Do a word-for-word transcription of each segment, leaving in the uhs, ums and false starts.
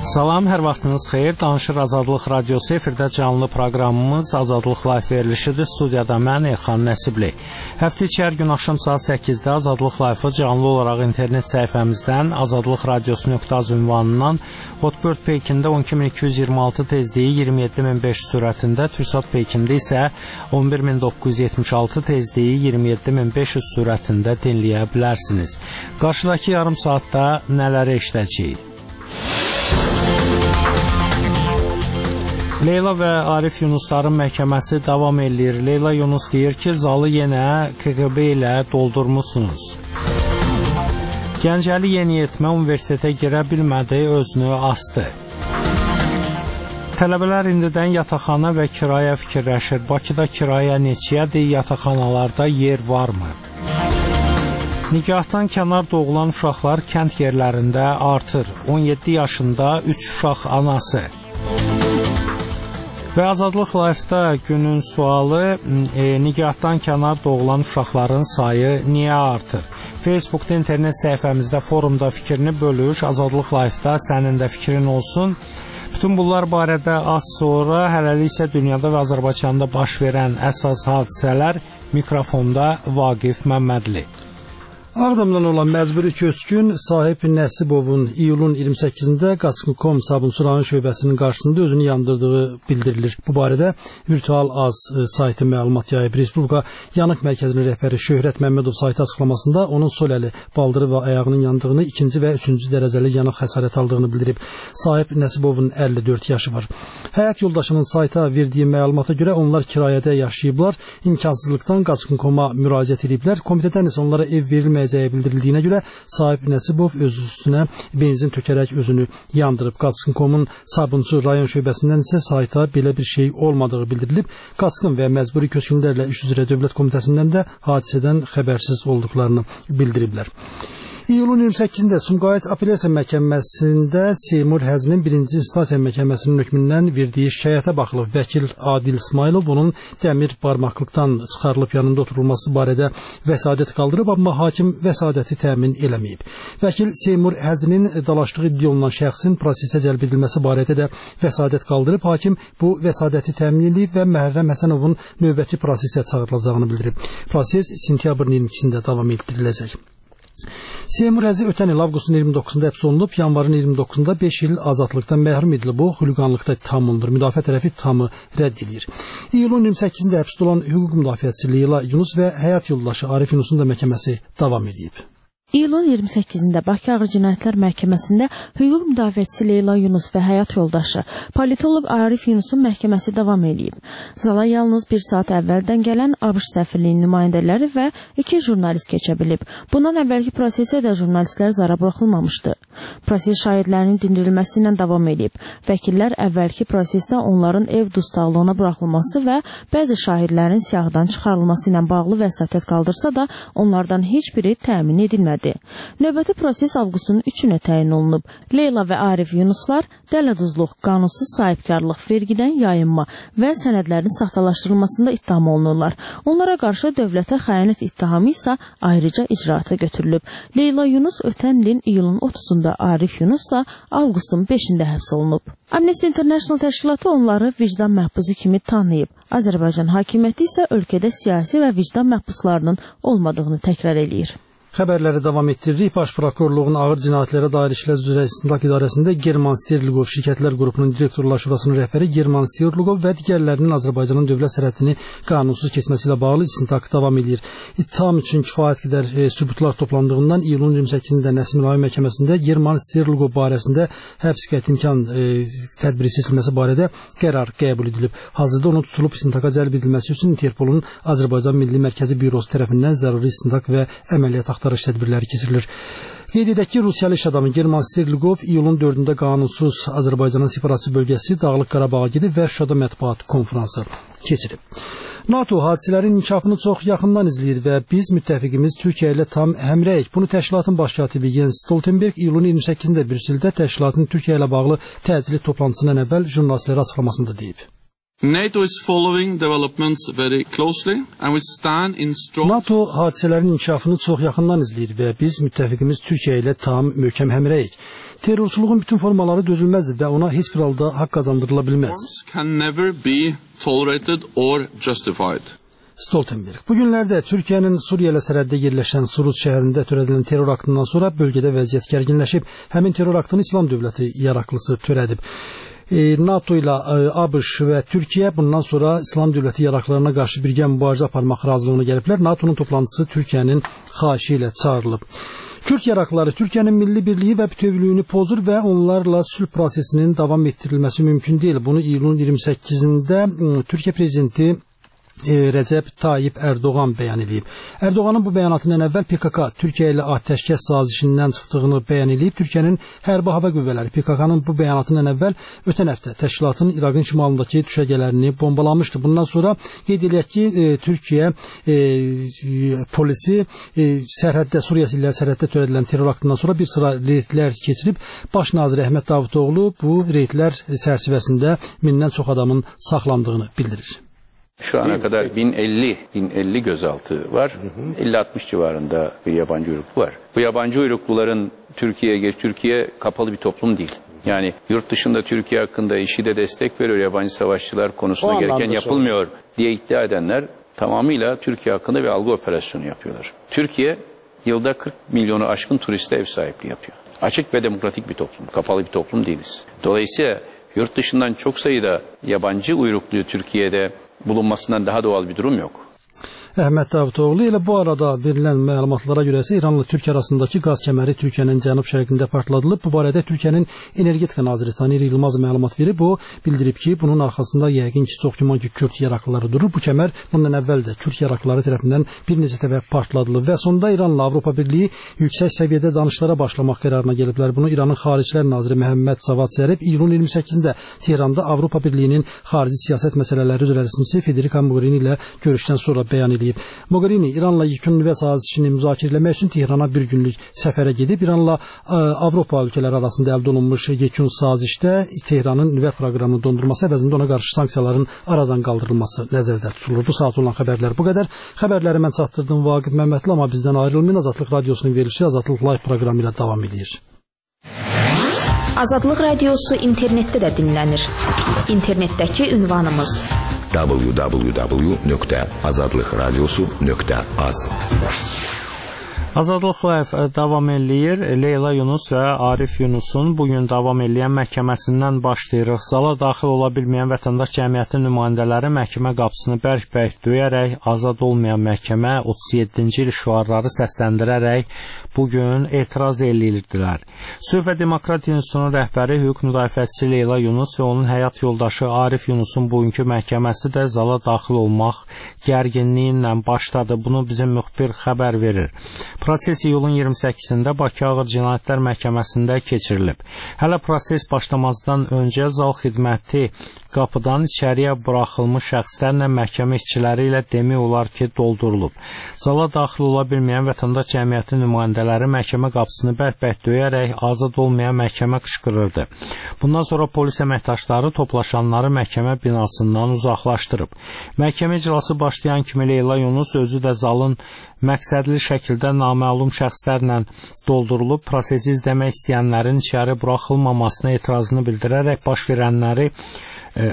Salam, hər vaxtınız xeyir. Danışır Azadlıq Radiosu efirdə canlı proqramımız Azadlıq Live verilişidir. Studiyada mən Elxan Nəsibli. Həftə içi hər gün axşam saat səkkizdə Azadlıq Live-ı canlı olaraq internet səhifəmizdən azadlıq radiosu nöqtə az ünvanından Hotbird peykində on iki min iki yüz iyirmi altı tezliyi iyirmi yeddi min beş yüz sürətində, Türksat peykində isə on bir min doqquz yüz yetmiş altı tezliyi iyirmi yeddi min beş yüz sürətində dinləyə bilərsiniz. Qarşıdakı yarım saatda nələri eşidəcəyik? Leyla və Arif Yunusların məhkəməsi davam edir. Leyla Yunus deyir ki, zalı yenə K G B ilə doldurmuşsunuz. Gəncəli yeniyetmə universitetə girə bilmədi, özünü asdı. Tələbələr indidən yataqxana və kirayə fikirləşir. Bakıda kirayə neçəyədir, yataqxanalarda yer varmı? Nigahdan kənar doğulan uşaqlar kənd yerlərində artır. on yeddi yaşında üç uşaq anası. Və Azadlıq Live-da günün sualı, e, nigahdan kənar doğulan uşaqların sayı niyə artır? Facebookda, internet səhifəmizdə, forumda fikrini bölüş, Azadlıq Live-da sənin də fikrin olsun. Bütün bunlar barədə az sonra, hələlik isə dünyada və Azərbaycanda baş verən əsas hadisələr mikrofonda Vaqif Məmmədli. Ağdamdan olan məcburi köçkün Sahib Nəsibovun iyulun iyirmi səkkizində Qaçqın nöqtə com Sabunçu rayon şöbəsinin qarşısında özünü yandırdığı bildirilir. Bu barədə Virtual Az saytı məlumat yayıb. Respublika Yanıq Mərkəzinin rəhbəri Şöhrət Məmmədov saytı açıqlamasında onun sol əli, baldırı və ayağının yandığını, ikinci və üçüncü dərəcəli yanıq xəsarət aldığını bildirib. Sahib Nəsibovun əlli dörd yaşı var. Həyat yoldaşının sayta verdiyi məlumata görə onlar kirayədə yaşayıblar, imkansızlıqdan Qaçqın nöqtə com-a müraciət ediblər. Komitədən isə onlara ev verilməyəcək bildirildiyinə görə Sahib Nəsibov öz üstünə benzin tökərək özünü yandırıb. Qaçqın nöqtə com-un Sabunçu rayon şöbəsindən isə sayta belə bir şey olmadığı bildirilib. Qaçqın və məcburi köçkünlərlə iş üzrə Dövlət Komitəsindən də hadisədən xəbərsiz olduqlarını bildiriblər. İyulun iyirmi səkkizində Sumqayıt Apellyasiya Məhkəməsində Seymur Həzinin birinci instansiya məhkəməsinin hökmündən verdiyi şikayətə baxılıb. Vəkil Adil İsmailov onun dəmir barmaqlıqdan çıxarılıb yanında oturulması barədə vəsadət qaldırıb, amma hakim vəsadəti təmin eləməyib. Vəkil Seymur Həzinin dalaşdığı iddia olunan şəxsin prosesə cəlb edilməsi barədə də vəsadət qaldırıb. Hakim bu vəsadəti təmin edib və Məhərrəm Həsənovun növbəti prosesə çağırılacağını bildirib. Proses sentyabrın iyirmi ikisində davam etdiriləcək. Seymur Həzi ötən il avqustun iyirmi doqquzunda həbs olunub, yanvarın iyirmi doqquzunda beş il azadlıqdan məhrum edilib. O, xuliqanlıqda ittiham olunur. Müdafiə tərəfi ittihamı rədd edir. İyulun iyirmi səkkizində həbsdə olan hüquq müdafiəçisi Leyla Yunus və həyat yoldaşı Arif Yunusun da məhkəməsi davam edib. İyulun iyirmi səkkizində Bakı Ağır Cinayətlər Məhkəməsində hüquq müdafiəçisi Leyla Yunus və həyat yoldaşı politoloq Arif Yunusun məhkəməsi davam edib. Zala yalnız bir saat əvvəldən gələn ABŞ səfirliyinin nümayəndələri və iki jurnalist keçə bilib. Bundan əvvəlki prosesə də jurnalistlər zara buraxılmamışdı. Proses şahidlərinin dindirilməsi ilə davam edib. Vəkillər əvvəlki prosesdə onların ev dustaqlığına buraxılması və bəzi şahidlərin siyahıdan çıxarılması ilə bağlı vəsatət qaldırsa da onlardan heç biri təmin edilmədi. Növbəti proses avqustun üçünə təyin olunub. Leyla və Arif Yunuslar dələduzluq, qanunsuz sahibkarlıq, vergidən yayınma və sənədlərin saxtalaşdırılmasında ittiham olunurlar. Onlara qarşı dövlətə xəyanət ittihamı isə ayrıca icraata götürülüb. Leyla Yunus ötən ilin iyulun otuzunda, Arif Yunus isə avqustun beşində həbs olunub. Amnesty International təşkilatı onları vicdan məhbusu kimi tanıyıb. Azərbaycan hakimiyyəti isə ölkədə siyasi və vicdan məhbuslarının olmadığını təkrar eləyir. Xəbərləri davam etdiririk. Baş prokurorluğun Ağır Cinayətlərə dair işlər üzrə İstintaq İdarəsində German Sterlingov Şirkətlər Qrupunun Direktorlar Şurasının rəhbəri German Sterlingov və digərlərinin Azərbaycanın dövlət sərhədini qanunsuz keçməsi ilə bağlı istintaq davam edir. İttiham üçün kifayət qədər e, sübutlar toplandığından iyulun iyirmi səkkizində Nəsimi rayon məhkəməsində German Sterlingov barəsində həbs qəti imkan e, tədbiri seçilməsi barədə qərar qəbul edilib. Hazırda onun tutulub istintaqa cəlb edilməsi üçün Interpolun Azərbaycan Milli Mərkəzi Bürosu tərəfindən zəruri istintaq və əməliyyat axtarış tədbirləri keçirilir. Qeyd edək ki, Rusiyalı iş adamı German Sterlingov iyulun dördündə qanunsuz Azərbaycanın separatçı bölgəsi Dağlıq Qarabağa gedib və Şuşada mətbuat konfransı keçirib. NATO hadisələrin inkişafını çox yaxından izləyir və biz müttəfiqimiz Türkiyə ilə tam həmrəyik. Bunu təşkilatın baş katibi Jens Stoltenberg iyulun iyirmi səkkizində Brüsseldə təşkilatın Türkiyə ilə bağlı təcili toplantısından əvvəl jurnalistlərə açıqlamasında deyib. NATO is following developments very closely and we stand in strong... NATO hadisələrin inkişafını çox yaxından izləyir və biz müttəfiqimiz Türkiyə ilə tam möhkəm həmrəyik. Terrorçuluğun bütün formaları dözülməzdir və ona heç bir halda haqq qazandırıla bilməz. ...can never be tolerated or justified. Stoltenberg. Bu günlərdə Türkiyənin Suriya ilə sərhəddə yerləşən Suruz şəhərində törədilən terror aktından sonra bölgədə vəziyyət gərginləşib. Həmin terror aktını İslam dövləti yaraqlısı törədib. NATO ilə ABŞ və Türkiyə bundan sonra İslam dövləti yaraqlarına qarşı birgə mübarizə aparmaq razılığına gəliblər. NATO'nun toplantısı Türkiyənin xahişi ilə çağırılıb. Kürd yaraqları Türkiyənin milli birliyi və bütövlüyünü pozur və onlarla sülh prosesinin davam etdirilməsi mümkün deyil. Bunu iyulun iyirmi səkkizində Türkiyə prezidenti Recep Tayyip Erdoğan bəyan edib. Erdoğanın bu bəyanatından əvvəl P K K Türkiyə ilə atəşkəs sazişindən çıxdığını bəyan edib. Türkiyənin hərbi hava qüvvələri P K K'nın bu bəyanatından əvvəl ötən həftə təşkilatın İraqın şimalındakı düşərgələrini bombalamışdı. Bundan sonra qeyd edək ki, e, Türkiyə e, polisi e, sərhəddə Suriya ilə sərhəddə törədilən terror aktından sonra bir sıra reydlər keçirib. Baş nazir Əhməd Davutoğlu bu reydlər çərçivəsində mindən çox adamın saxlandığını bildirir. Şu ana kadar bin elli gözaltı var. elli altmış civarında bir yabancı uyruklu var. Bu yabancı uyrukluların Türkiye'ye Türkiye kapalı bir toplum değil. Yani yurt dışında Türkiye hakkında IŞİD'e destek veriyor, yabancı savaşçılar konusunda gereken yapılmıyor diye iddia edenler tamamıyla Türkiye hakkında bir algı operasyonu yapıyorlar. Türkiye yılda kırk milyonu aşkın turiste ev sahipliği yapıyor. Açık ve demokratik bir toplum, kapalı bir toplum değiliz. Dolayısıyla yurt dışından çok sayıda yabancı uyrukluyu Türkiye'de bulunmasından daha doğal bir durum yok. Əhməd Davutoğlu ilə bu arada verilən məlumatlara görə isə İranla Türkiyə arasındakı qaz kəməri Türkiyənin cənub-şərqində partladılıb. Bu barədə Türkiyənin Energetika naziri Tanir Yılmaz məlumat verib. O bildirib ki, bunun arxasında yəqin ki, çox güman ki, Kürd yaraqlıları durur. Bu kəmər bundan əvvəl də Kürd yaraqlıları tərəfindən bir neçə dəfə partladılıb və sonda İranla Avropa Birliyi yüksək səviyyədə danışıqlara başlamaq qərarına gəliblər. Bunu İranın Xaricilər naziri Məhəmməd Cavad Zərif iyulun iyirmi səkkizində Tehranda Avropa Birliyinin xarici siyasət məsələləri üzrə rəsmisi Federica Mogherini ilə görüşdən sonra bəyan edib. Mogherini İranla yekun nüvə sazişini müzakirə etmək üçün Tehrana bir günlük səfərə gedib. İranla ə, Avropa ölkələri arasında əldə olunmuş yekun sazişdə Tehranın nüvə proqramını dondurması əvəzində ona qarşı sanksiyaların aradan qaldırılması nəzərdə tutulur. Bu saat olan xəbərlər bu qədər. Xəbərləri mən çatdırdım Vaqif Məmmədli, amma bizdən ayrılmayın. Azadlıq Radiosunun verilişi Azadlıq Live proqramı ilə davam edir. Azadlıq Radiosu internetdə də dinlənir. İnternetdəki ünvanımız w w w nöqtə azadlıq radiosu nöqtə az. Azadlıq Live davam eləyir. Leyla Yunus və Arif Yunusun bugün davam eləyən məhkəməsindən başlayırıq. Zala daxil ola bilməyən vətəndaş cəmiyyəti nümayəndələri məhkəmə qapısını bərk-bərk döyərək azad olmayan məhkəmə otuz yeddinci il şüarları səsləndirərək bugün etiraz eləyirdilər. Sülh və Demokratiya İnstitutunun rəhbəri hüquq müdafiəçisi Leyla Yunus və onun həyat yoldaşı Arif Yunusun bugünkü məhkəməsi də zala daxil olmaq gərginliyi ilə başladı. Bunu bizim müxbir xəbər verir. Proses iyulun iyirmi səkkizində Bakı Ağır Cinayətlər Məhkəməsində keçirilib. Hələ proses başlamazdan öncə zal xidməti qapıdan içəriyə buraxılmış şəxslərlə məhkəmə işçiləri ilə demək olar ki, doldurulub. Zala daxil ola bilməyən vətəndaş cəmiyyəti nümayəndələri məhkəmə qapısını bərk-bərk döyərək azad olmayan məhkəmə qışqırırdı. Bundan sonra polis əməkdaşları toplaşanları məhkəmə binasından uzaqlaşdırıb. Məhkəmə iclası başlayan kimi Leyla Yunus özü də zalın məqsədli şəkildə naməlum şəxslərlə doldurulub, prosesi izləmək istəyənlərin içəri buraxılmamasına etirazını bildirərək baş verənləri e,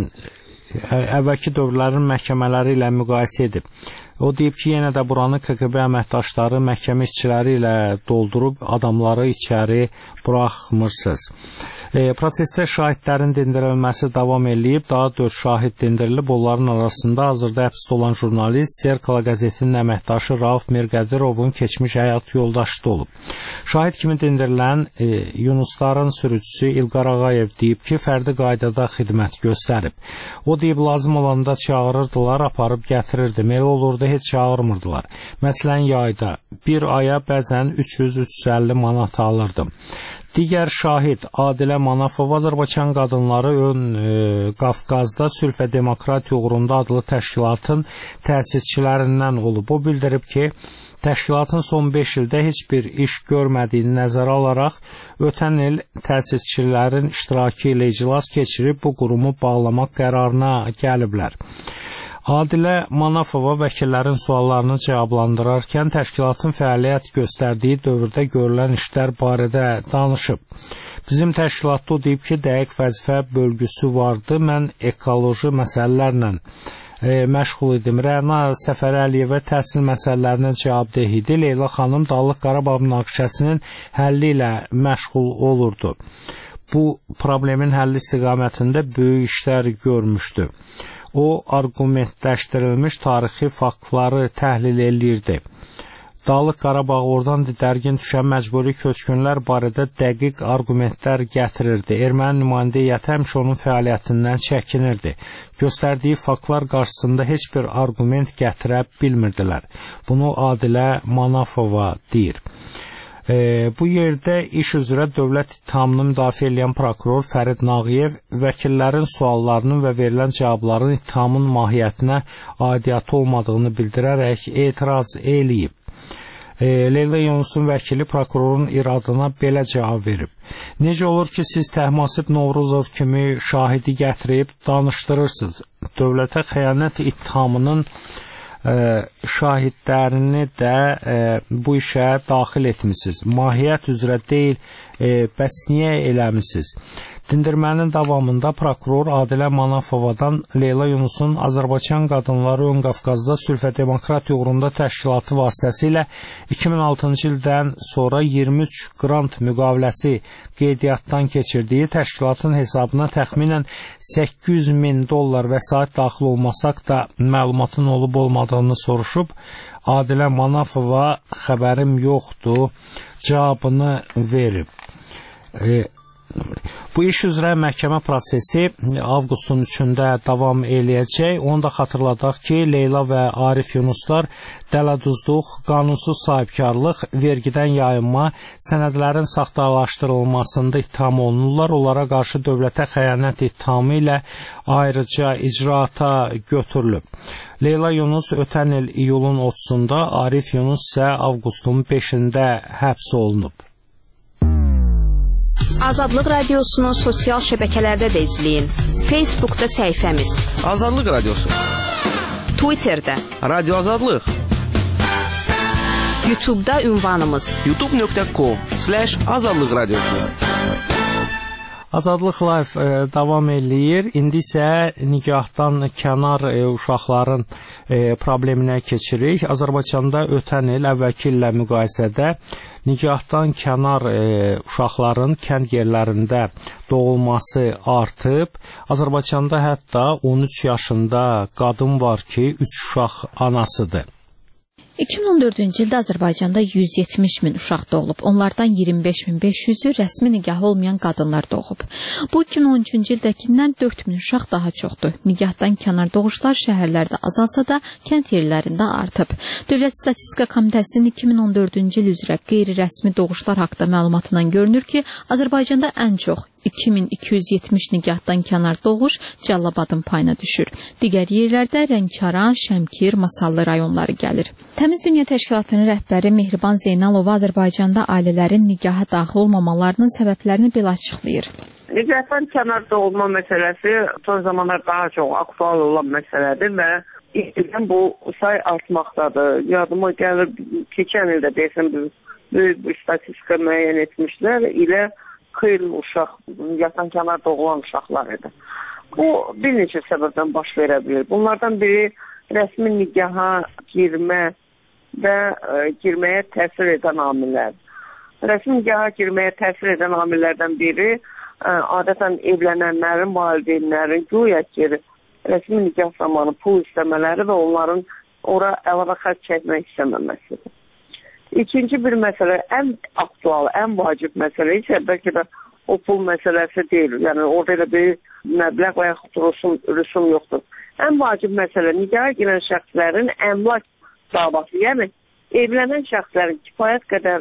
əvvəlki dövrlərin məhkəmələri ilə müqayisə edib. O deyib ki, yenə də buranı K G B əməkdaşları məhkəmə işçiləri ilə doldurub adamları içəri buraxmırsınız. E, prosesdə şahidlərin dindirilməsi davam eləyib, daha dörd şahid dindirilib. Onların arasında hazırda həbsdə olan jurnalist Zerkala qəzetinin əməkdaşı Rauf Mirqədirovun keçmiş həyat yoldaşı da olub. Şahid kimi dindirilən e, Yunusların sürücüsü İlqar Ağayev deyib ki, fərdi qaydada xidmət göstərib. O deyib, lazım olanda çağırırdılar, aparıb gətirirdim. Elə olurdu, heç çağırmırdılar. Məsələn, yayda bir aya bəzən üç yüz üç yüz əlli manat alırdım. Digər şahid Adilə Manafova Azərbaycan qadınları ön e, Qafqazda Sülh və Demokratiya uğrunda adlı təşkilatın təsisçilərindən olub. O bildirib ki, təşkilatın son beş ildə heç bir iş görmədiyini nəzərə alaraq ötən il təsisçilərin iştirakı ilə iclas keçirib bu qurumu bağlamaq qərarına gəliblər. Adilə Manafova vəkillərin suallarını cavablandırarkən təşkilatın fəaliyyət göstərdiyi dövrdə görülən işlər barədə danışıb. Bizim təşkilatda o deyib ki, dəqiq vəzifə bölgüsü vardı. Mən ekoloji məsələlərlə e, məşğul idim. Rəna Səfərəliyevə təhsil məsələlərinin cavabdeh idi. Leyla xanım Dağlıq Qarabağ münaqişəsinin həlli ilə məşğul olurdu. Bu problemin həlli istiqamətində böyük işlər görmüşdü. O, arqumentləşdirilmiş tarixi faktları təhlil eləyirdi. Dağlıq Qarabağ oradan didərgin düşən məcburi köçkünlər barədə dəqiq arqumentlər gətirirdi. Erməni nümayəndə heyəti həmişə onun fəaliyyətindən çəkinirdi. Göstərdiyi faktlar qarşısında heç bir arqument gətirə bilmirdilər. Bunu Adilə Manafova deyir. E, bu yerdə iş üzrə dövlət ittihamını müdafiə edən prokuror Fərid Nağıyev vəkillərin suallarının və verilən cavabların ittihamın mahiyyətinə aidiyyatı olmadığını bildirərək etiraz eləyib. E, Leyla Yunusun vəkili prokurorun iradına belə cavab verib. Necə olur ki, siz Təhmasib Novruzov kimi şahidi gətirib danışdırırsınız? Dövlətə xəyanət ittihamının Ə, şahidlərini də ə, bu işə daxil etmişsiniz. Mahiyyət üzrə deyil, ə, bəs niyə eləmişsiniz? Dindirmənin davamında prokuror Adilə Manafovadan Leyla Yunusun Azərbaycan qadınları ön Qafqazda Sülh və Demokratiya uğrunda təşkilatı vasitəsilə iki min altıncı ildən sonra iyirmi üç qrant müqaviləsi qeydiyyatdan keçirdiyi təşkilatın hesabına təxminən səkkiz yüz min dollar vəsait daxil olmasaq da məlumatın olub-olmadığını soruşub. Adilə Manafova xəbərim yoxdur cavabını verib. E, Bu iş üzrə məhkəmə prosesi avqustun üçündə davam eləyəcək. Onu da xatırladaq ki, Leyla və Arif Yunuslar dələduzluq, qanunsuz sahibkarlıq, vergidən yayınma, sənədlərin saxtalaşdırılmasında ittiham olunurlar. Onlara qarşı dövlətə xəyanət ittihamı ilə ayrıca icraata götürülüb. Leyla Yunus ötən il iyulun otuzunda, Arif Yunus isə avqustun beşində həbs olunub. Azadlıq Radiosunu sosial şəbəkələrdə də izləyin. Facebookda səhifəmiz Azadlıq Radiosu, Twitterdə Radio Azadlıq, YouTube'da ünvanımız youtube nöqtə com slash azadlıq radiosu. Azadlıq Live e, davam eləyir. İndi isə nigahdan kənar e, uşaqların e, probleminə keçirik. Azərbaycanda ötən il əvvəlki illə müqayisədə nigahdan kənar e, uşaqların kənd yerlərində doğulması artıb. Azərbaycanda hətta on üç yaşında qadın var ki, üç uşaq anasıdır. iki min on dördüncü ildə Azərbaycanda yüz yetmiş min uşaq doğulub. Onlardan iyirmi beş min beş yüzü rəsmi nigahı olmayan qadınlar doğub. Bu iki min on üçüncü ildəkindən dörd min uşaq daha çoxdur. Nigahdan kənar doğuşlar şəhərlərdə azalsa da kənd yerlərində artıb. Dövlət Statistika Komitəsinin iki min on dördüncü il üzrə qeyri-rəsmi doğuşlar haqqında məlumatından görünür ki, Azərbaycanda ən çox iki min iki yüz yetmiş nigahdan kənar doğuş Cəlilabadın payına düşür. Digər yerlərdə Rəngkaran, Şəmkir, Masallı rayonları gəlir. Təmiz Dünya Təşkilatının rəhbəri Mehriban Zeynalova Azərbaycanda ailələrin nigaha daxil olmamalarının səbəblərini belə açıqlayır. Nigahdan kənar doğulma məsələsi son zamanlar daha çox aktual olan məsələdir və İstəyən bu say artmaqdadır. Yadıma gəlir, keçən ildə deyəsən böyük bir statistika müəyyən etmişlər ilə xeyli uşaq, yatan kənar doğulan uşaqlar idi. Bu bir neçə səbəbdən baş verə bilir. Bunlardan biri rəsmi nigaha girmə və e, girməyə təsir edən amillər. Rəsmi nigaha girməyə təsir edən amillərdən biri e, adətən evlənənlərin, valideynlərin güya ki, rəsmi nigah zamanı pul istəmələri və onların ora əlavə xərc çəkmək istəməməsidir. İkinci bir məsələ, ən aktual, ən vacib məsələ isə bəlkə də o pul məsələsi deyil. Yəni orada elə bir məbləğ və yaxud rüsum, rüsum yoxdur. Ən vacib məsələ nigaha girən şəxslərin əmlak davası, yəni evlənən şəxslərin kifayət qədər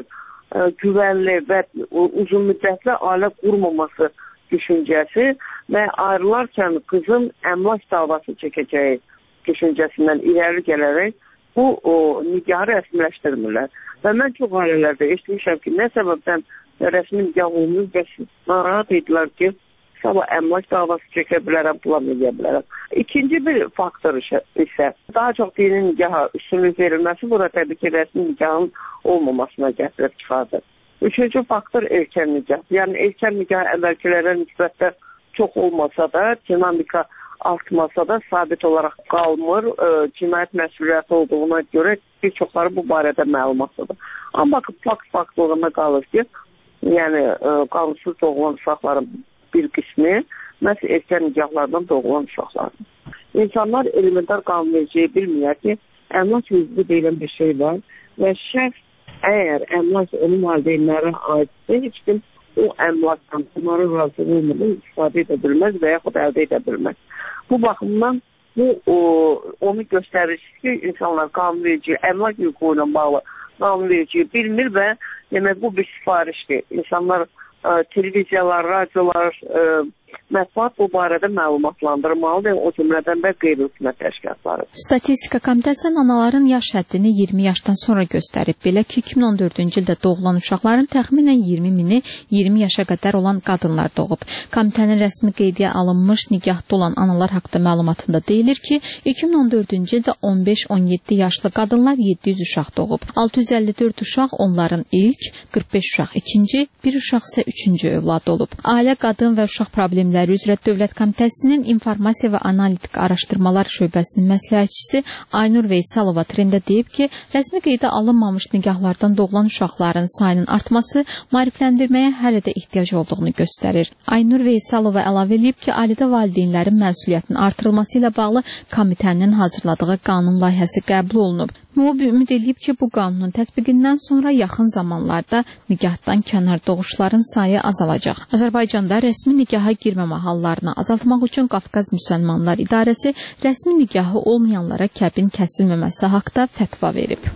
güvənli və uzun müddətli ailə qurmaması düşüncəsi və ayrılarkən qızın əmlak davası çəkəcəyi düşüncəsindən irəli gələrək bu o, nikahı rəsmiləşdirmirlər. Və mən çox ailələrdə eşitmişəm ki, nə səbəbdən rəsmi nikah olmuyor və narahat edilər ki, sabah əmlak davası çəkə bilərəm, plan edə bilərəm. İkinci bir faktor isə daha çox dini nikaha üstünlük verilməsi, burada təbii ki, rəsmi nikahın olmamasına gətirib çıxardır. Üçüncü faktor erkən nikah. Yəni erkən nikah əvvəlkilərə nisbətdə çox olmasa da, dinamika artmasa da sabit olaraq qalmır. E, cinayət məsuliyyəti olduğuna görə bir çoxları bu barədə məlumatlıdır. Amma fakt faktoruna qalır ki, yəni e, qanunsuz doğulan uşaqların bir qismi məhz erkən nikahlardan doğulan uşaqlardır. İnsanlar elementar qanunvericiyi bilməyər ki, əmlak hüququ deyilən bir şey var və şəxs əgər əmlak onun valideynlərə aidsə, heç kim o əmlakdan onların razılığı olmadan istifadə edə bilməz və yaxud əldə edə bilməz. Bu baxımdan bu o, onu göstərir ki, insanlar qanunvericiyi, əmlak hüququ ilə bağlı qanunvericiyi bilmir və demək bu bir sifarişdir. İnsanlar ə, televiziyalar, radiolar, ə, mətbuat bu barədə məlumatlandırmalıdır, o cümlədən də qeyri-hökumət təşkilatları. Statistika Komitəsi anaların yaş həddini iyirmi yaşdan sonra göstərib. Belə ki, iki min on dördüncü ildə doğulan uşaqların təxminən iyirmi mini iyirmi yaşa qədər olan qadınlar doğub. Komitənin rəsmi qeydiyə alınmış nikahda olan analar haqqında məlumatında deyilir ki, iki min on dördüncü ildə on beş on yeddi yaşlı qadınlar yeddi yüz uşaq doğub. altı yüz əlli dörd uşaq onların ilk, qırx beş uşaq ikinci, bir uşaq isə üçüncü övladı olub. Ailə, qadın və uşaq problemləri üzrə Dövlət Komitəsinin İnformasiya və Analitik Araşdırmalar şöbəsinin məsləhətçisi Aynur Veysalova trenddə deyib ki, rəsmi qeydə alınmamış nikahlardan doğulan uşaqların sayının artması maarifləndirməyə hələ də ehtiyac olduğunu göstərir. Aynur Veysalova əlavə edib ki, ailədə valideynlərin məsuliyyətinin artırılması ilə bağlı komitənin hazırladığı qanun layihəsi qəbul olunub. O ümid edib ki, bu qanunun tətbiqindən sonra yaxın zamanlarda nikahdan kənar doğuşların sayı azalacaq. Azərbaycanda rəsmi nikaha girməmə hallarını azaltmaq üçün Qafqaz Müsəlmanlar İdarəsi rəsmi nikahı olmayanlara kəbin kəsilməməsi haqqında fətva verib.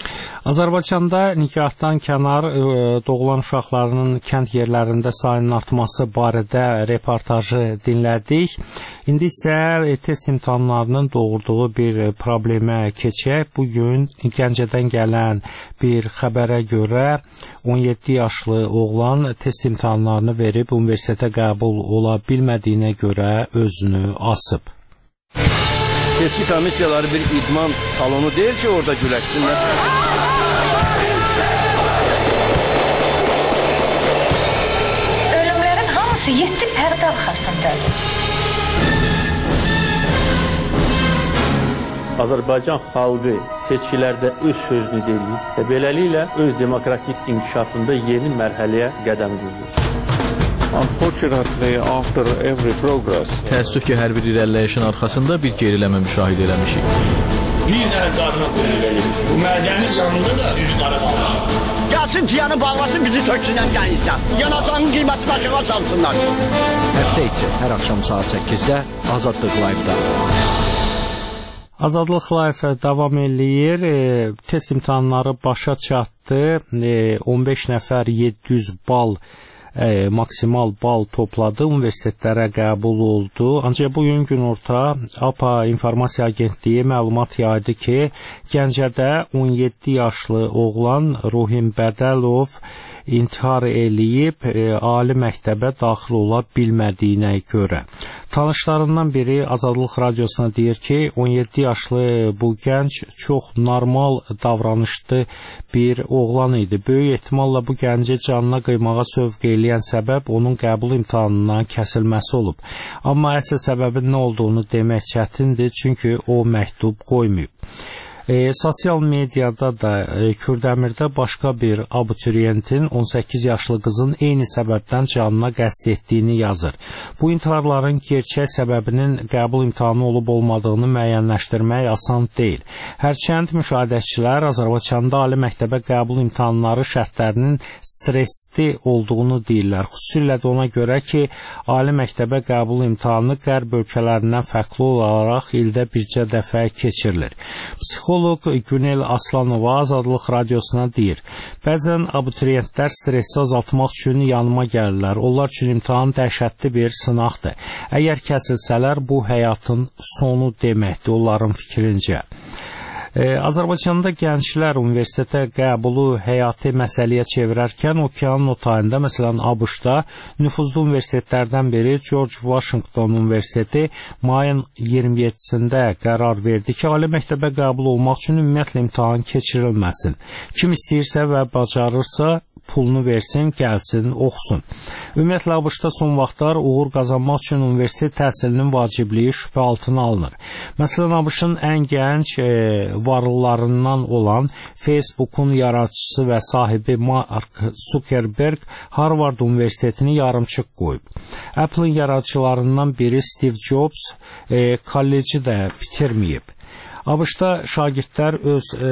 Azərbaycanda nikahdan kənar ə, doğulan uşaqlarının kənd yerlərində sayının artması barədə reportajı dinlədik. İndi isə test imtahanlarının doğurduğu bir problemə keçək. Bugün Gəncədən gələn bir xəbərə görə on yeddi yaşlı oğlan test imtahanlarını verib universitetə qəbul ola bilmədiyinə görə özünü asıb. Seçki komissiyaları bir idman salonu deyil ki, orada güləşsinlər. Ölümlərin hamısı yeddi pərdə arxasındadır. Azərbaycan xalqı seçkilərdə öz sözünü deyir və beləliklə öz demokratik inkişafında yeni mərhələyə qədəm qoyur. Unfortunately, after every progress, təəssüf ki, hər bir irəliləyişin arxasında bir geriləmə müşahidə eləmişik. Bir dənə darına qoyulur. Bu mədəni canında da üzü qara qalmışıq. Gəlsin piyanı bağlasın, bizi töksünən gəlirsən. Yanacağının qiyməti başına çalsınlar. Həftə içi hər axşam saat səkkizdə Azadlıq Live-da. Azadlıq Live davam eləyir. E, test imtahanları başa çatdı. E, on beş nəfər yeddi yüz bal E, maksimal bal topladı, universitetlərə qəbul oldu. Ancaq bugün günorta A P A İnformasiya Agentliyi məlumat yaydı ki, Gəncədə on yeddi yaşlı oğlan Ruhim Bədəlov intihar eləyib, e, ali məktəbə daxil ola bilmədiyinə görə. Tanışlarından biri Azadlıq Radiosuna deyir ki, on yeddi yaşlı bu gənc çox normal davranışlı bir oğlan idi. Böyük ehtimalla bu gənci canına qıymağa sövq eləyən səbəb onun qəbul imtahanından kəsilməsi olub. Amma əsl səbəbin nə olduğunu demək çətindir, çünki o məktub qoymayıb. E, sosial mediada da e, Kürdəmirdə başqa bir abituriyentin on səkkiz yaşlı qızın eyni səbəbdən canına qəsd etdiyini yazır. Bu intiharların gerçək səbəbinin qəbul imtahanı olub olmadığını müəyyənləşdirmək asan deyil. Hərçənd müşahidəçilər Azərbaycanda ali məktəbə qəbul imtahanları şərtlərinin stresli olduğunu deyirlər. Xüsusilə də ona görə ki, ali məktəbə qəbul imtahanı qərb ölkələrindən fərqli olaraq ildə bircə dəfə keçirilir. Psixolog Psixoloq Günel Aslanova Azadlıq Radiosuna deyir, bəzən abituriyentlər stressi azaltmaq üçün yanıma gəlirlər. Onlar üçün imtahan dəhşətli bir sınaqdır. Əgər kəsilsələr, bu həyatın sonu deməkdir, onların fikrincə. Azərbaycanda gənclər universitetə qəbulu həyati məsələyə çevirərkən okeanın o tayında, məsələn, ABŞ-da nüfuzlu universitetlərdən biri George Washington Universiteti mayın iyirmi yeddisində qərar verdi ki, ali məktəbə qəbul olmaq üçün ümumiyyətlə imtahan keçirilməsin. Kim istəyirsə və bacarırsa, pulunu versin, gəlsin, oxusun. Ümumiyyətlə, ABŞ-da son vaxtlar uğur qazanmaq üçün universitet təhsilinin vacibliyi şübhə altına alınır. Məsələn, ABŞ-ın ən gənc e, varlılarından olan Facebook'un yaradıcısı və sahibi Mark Zuckerberg Harvard Universitetini yarımçıq qoyub. Apple-ın yaradıcılarından biri Steve Jobs e, kolleci də bitirməyib. ABŞ-da şagirdlər öz e,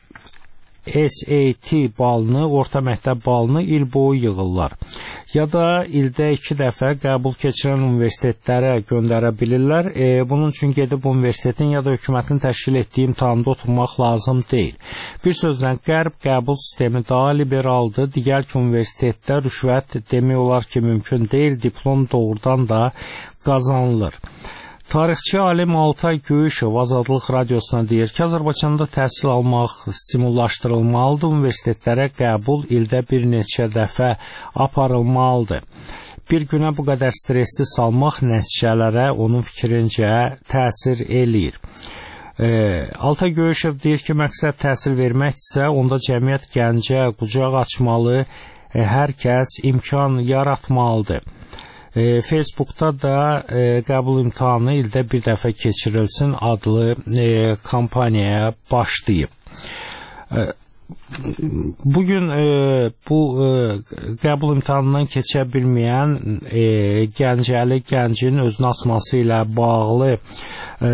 S A T balını, orta məktəb balını il boyu yığırlar. Ya da ildə iki dəfə qəbul keçirən universitetlərə göndərə bilirlər. E, bunun üçün gedib universitetin ya da hökumətin təşkil etdiyi imtahanda oturmaq lazım deyil. Bir sözlə, qərb qəbul sistemi daha liberaldır. Digər ki, universitetdə rüşvət demək olar ki, mümkün deyil. Diplom doğrudan da qazanılır. Tarixçi alim Altay Göyüşov Azadlıq Radiosuna deyir ki, Azərbaycanda təhsil almaq stimullaşdırılmalıdır, universitetlərə qəbul ildə bir neçə dəfə aparılmalıdır. Bir günə bu qədər stressi salmaq nəticələrə onun fikrincə təsir eləyir. E, Altay Göyüşov deyir ki, məqsəd təhsil verməkdirsə, onda cəmiyyət gəncə qucaq açmalı, e, hər kəs imkan yaratmalıdır. E, Facebook'da da e, qəbul imtahanı ildə bir dəfə keçirilsin adlı e, kampaniyaya başlayıb. E, Bugün e, bu e, qəbul imtahanından keçə bilməyən e, gəncəli gəncin özünü asması ilə bağlı e,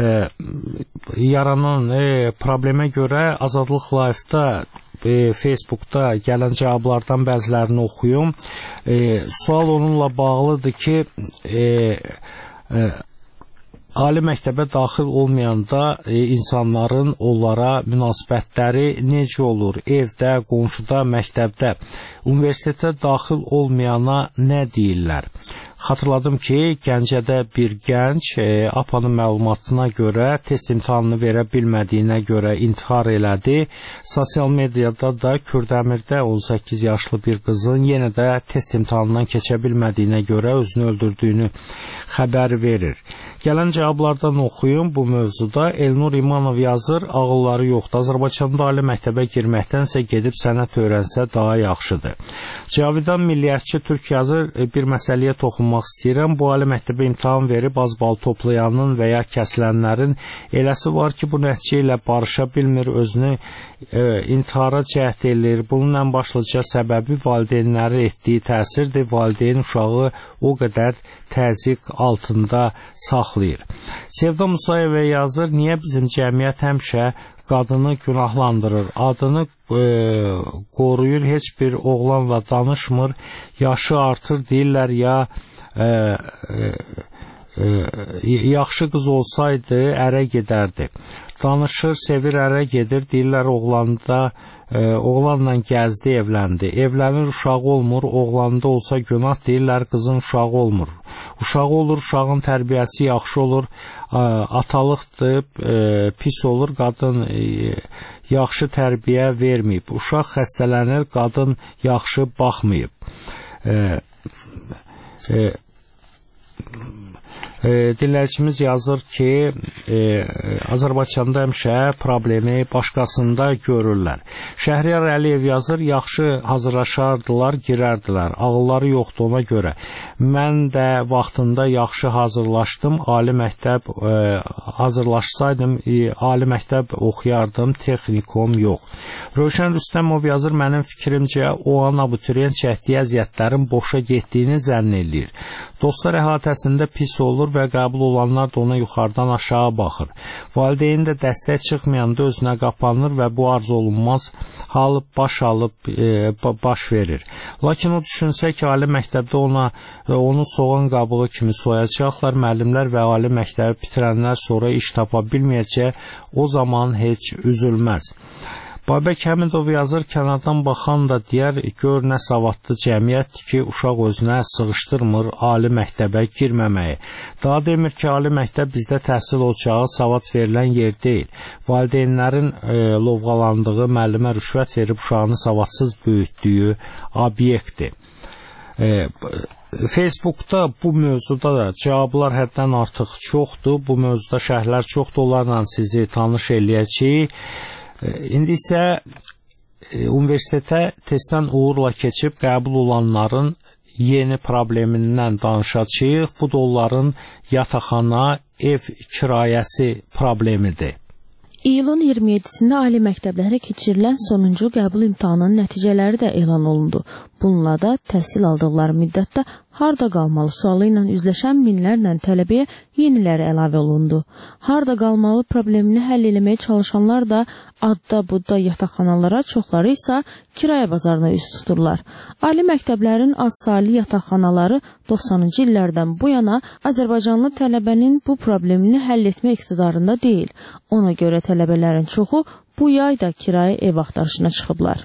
yaranan e, problemə görə Azadlıq Live-da E, Facebook'da gələn cavablardan bəzilərini oxuyum. E, sual onunla bağlıdır ki, e, e, ali məktəbə daxil olmayanda e, insanların onlara münasibətləri necə olur? Evdə, qonşuda, məktəbdə, universitetə daxil olmayana nə deyirlər? Xatırladım ki, Gəncədə bir gənc e, A P A-nın məlumatına görə test imtahanını verə bilmədiyinə görə intihar elədi. Sosial mediada da Kürdəmirdə on səkkiz yaşlı bir qızın yenə də test imtahanından keçə bilmədiyinə görə özünü öldürdüyünü xəbər verir. Gələn cavablardan oxuyum bu mövzuda. Elnur İmanov yazır, ağılları yoxdur. Azərbaycanda ali məktəbə girməkdənsə gedib sənət öyrənsə daha yaxşıdır. Cavidan Milliyyətçi Türk yazır, bir məsələyə toxunmaq istəyirəm. Bu ali məktəbə imtahan verib az bal toplayanın və ya kəsilənlərin eləsi var ki, bu nəticə ilə barışa bilmir, özünü e, intihara cəhd edir. Bunun ən başlıca səbəbi valideynləri etdiyi təsirdir. Valideyn uşağı o qədər təzyiq altında saxlayır. Sevda Musayeva yazır, niyə bizim cəmiyyət həmişə qadını günahlandırır, adını e, qoruyur, heç bir oğlanla danışmır, yaşı artır deyirlər ya e, e, e, yaxşı qız olsaydı ərə gedərdi. Danışır, sevir, ərə gedir, deyirlər oğlanda e, oğlanla gəzdi, evləndi. Evlənir, uşağı olmur, oğlanda olsa günah, deyirlər qızın uşağı olmur. Uşağı olur, uşağın tərbiyəsi yaxşı olur, e, atalıqdır, e, pis olur, qadın e, yaxşı tərbiyə verməyib. Uşaq xəstələnir, qadın yaxşı baxmayıb. E, e, E, dinləyicimiz yazır ki, e, Azərbaycanda həmişə problemi başqasında görürlər. Şəhriyar Əliyev yazır, yaxşı hazırlaşardılar, girərdilər. Ağılları yoxdur ona görə. Mən də vaxtında yaxşı hazırlaşdım. Ali məktəb e, hazırlaşsaydım, e, ali məktəb oxuyardım, texnikum yox. Rövşən Rüstəmov yazır, mənim fikrimcə o an abituriyent çəkdiyi əziyyətlərin boşa getdiyini zənn eləyir. Dostlar əhatəsində pis olur, olur və qəbul olanlar da ona yuxarıdan aşağı baxır. Valideyn də dəstək çıxmayanda özünə qapanır və bu arzu olunmaz hal baş alıb e, baş verir. Lakin o düşünsə ki, ali məktəbdə ona onu soğan qabığı kimi soyacaqlar, müəllimlər və ali məktəbi bitirənlər sonra iş tapa bilməyəcək, o zaman heç üzülməz. Babək Həmidov yazır, kənardan baxan da deyər, gör nə savadlı cəmiyyətdir ki, uşaq özünə sığışdırmır ali məktəbə girməməyi. Daha demir ki, ali məktəb bizdə təhsil ocağı, savad verilən yer deyil. Valideynlərin e, lovğalandığı, müəllimə rüşvət verib uşağını savadsız böyütdüyü obyektdir. E, Facebookda bu mövzuda da cavablar həddən artıq çoxdur. Bu mövzuda şərhlər çoxdur, onlarla sizi tanış eləyəcəyik. İndi isə universitetə testdən uğurla keçib qəbul olanların yeni problemindən danışacağıq. Bu da onların yataqxana, ev kirayəsi problemidir. İyulun iyirmi yeddisində ali məktəblərə keçirilən sonuncu qəbul imtahanının nəticələri də elan olundu. Bununla da təhsil aldıqları müddətdə harda qalmalı sualı ilə üzləşən minlərlə tələbəyə yeniləri əlavə olundu. Harda qalmalı problemini həll etməyə çalışanlar da adda budda yataqxanalara, çoxları isə kirayə bazarına üz tuturlar. Ali məktəblərin az saylı yataqxanaları doxsanıncı illərdən bu yana Azərbaycanlı tələbənin bu problemini həll etmə iqtidarında deyil. Ona görə tələbələrin çoxu bu yay da kirayə ev axtarışına çıxıblar.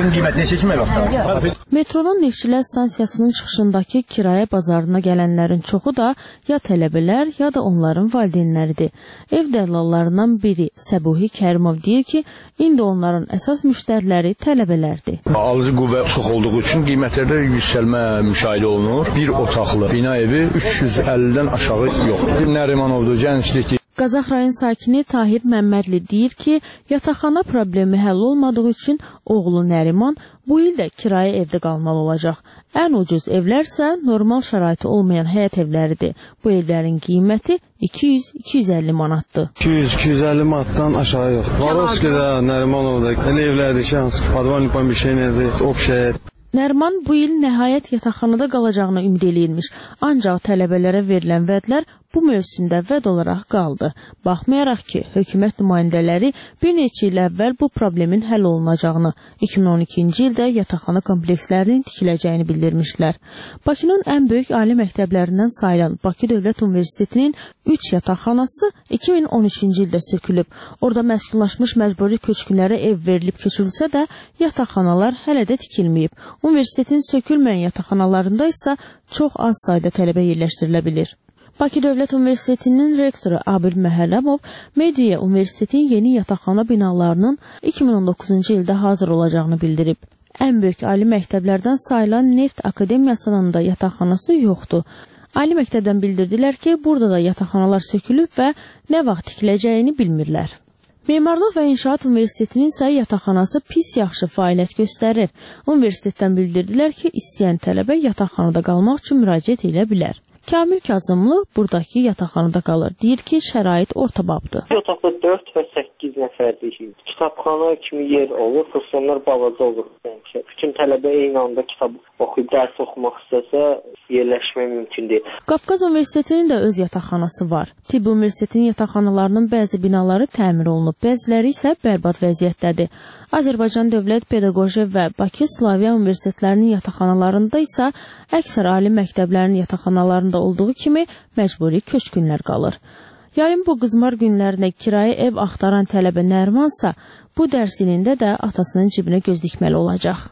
Metronun Neftçilər stansiyasının çıxışındakı kirayə bazarına gələnlərin çoxu da ya tələbələr, ya da onların valideynləridir. Ev dəllallarından biri Səbuhi Kərimov deyir ki, indi onların əsas müştəriləri tələbələrdir. Alıcı qüvvə çox olduğu üçün qiymətlərdə yüksəlmə müşahidə olunur. Bir otaqlı bina evi üç yüz əllidən aşağı yoxdur. Nərimanovdur, gənclikdir. Qazax rayon sakini Tahir Məmmədli deyir ki, yataqxana problemi həll olmadığı üçün oğlu Nəriman bu il də kirayə evdə qalmalı olacaq. Ən ucuz evlərsə normal şəraiti olmayan həyət evləridir. Bu evlərin qiyməti iki yüz iki yüz əlli manatdır. iki yüz iki yüz əlli manatdan aşağı yox. Varovskidə, Nərimanovda elə evlərdir ki, hansı ki, Padvalnipan bir şey nədir, Obşəhət. Nəriman bu il nəhayət yataqxanada qalacağına ümid eləyirmiş. Ancaq tələbələrə verilən vədlər bu mövsümdə vəd olaraq qaldı. Baxmayaraq ki, hökumət nümayəndələri bir neçə il əvvəl bu problemin həll olunacağını, iki min on ikinci ildə yataqxana komplekslərinin tikiləcəyini bildirmişlər. Bakının ən böyük ali məktəblərindən sayılan Bakı Dövlət Universitetinin üç yataqxanası iki min on üçüncü ildə sökülüb. Orada məskunlaşmış məcburi köçkünlərə ev verilib köçürülsə də, yataqxanalar hələ də tikilməyib. Universitetin sökülməyən yataqxanalarında isə çox az sayda tələbə yerləşdirilə bilir. Bakı Dövlət Universitetinin rektoru Abid Məhərrəmov mediaya universitetin yeni yataqxana binalarının iki min on doqquzuncu ildə hazır olacağını bildirib. Ən böyük ali məktəblərdən sayılan Neft Akademiyasının da yataqxanası yoxdur. Ali məktəbdən bildirdilər ki, burada da yataqxanalar sökülüb və nə vaxt tikiləcəyini bilmirlər. Memarlıq və İnşaat Universitetinin isə yataqxanası pis yaxşı fəaliyyət göstərir. Universitetdən bildirdilər ki, istəyən tələbə yataqxanada qalmaq üçün müraciət edə bilər. Kamil Kazımlı buradakı yataqxanada qalır. Deyir ki, şərait ortababdır. Yataqda dörd və səkkiz nəfərlik kitabxana kimi yer olur, kurslar balaca olur. Bütün tələbə eyni anda kitab oxuyub dərs oxumaq istəsə yerləşmək mümkün deyil. Qafqaz Universitetinin də öz yataqxanası var. Tibb Universitetinin yataqxanalarının bəzi binaları təmir olunub, bəziləri isə bərbad vəziyyətdədir. Azərbaycan Dövlət Pedaqoji və Bakı Slavyan Universitetlərinin yataqxanalarında isə əksər ali məktəblərinin yataqxanalarında olduğu kimi məcburi köçkünlər qalır. Yayın bu qızmar günlərində kirayə ev axtaran tələbə Nərmansa bu dərs ilində də atasının cibinə göz dikməli olacaq.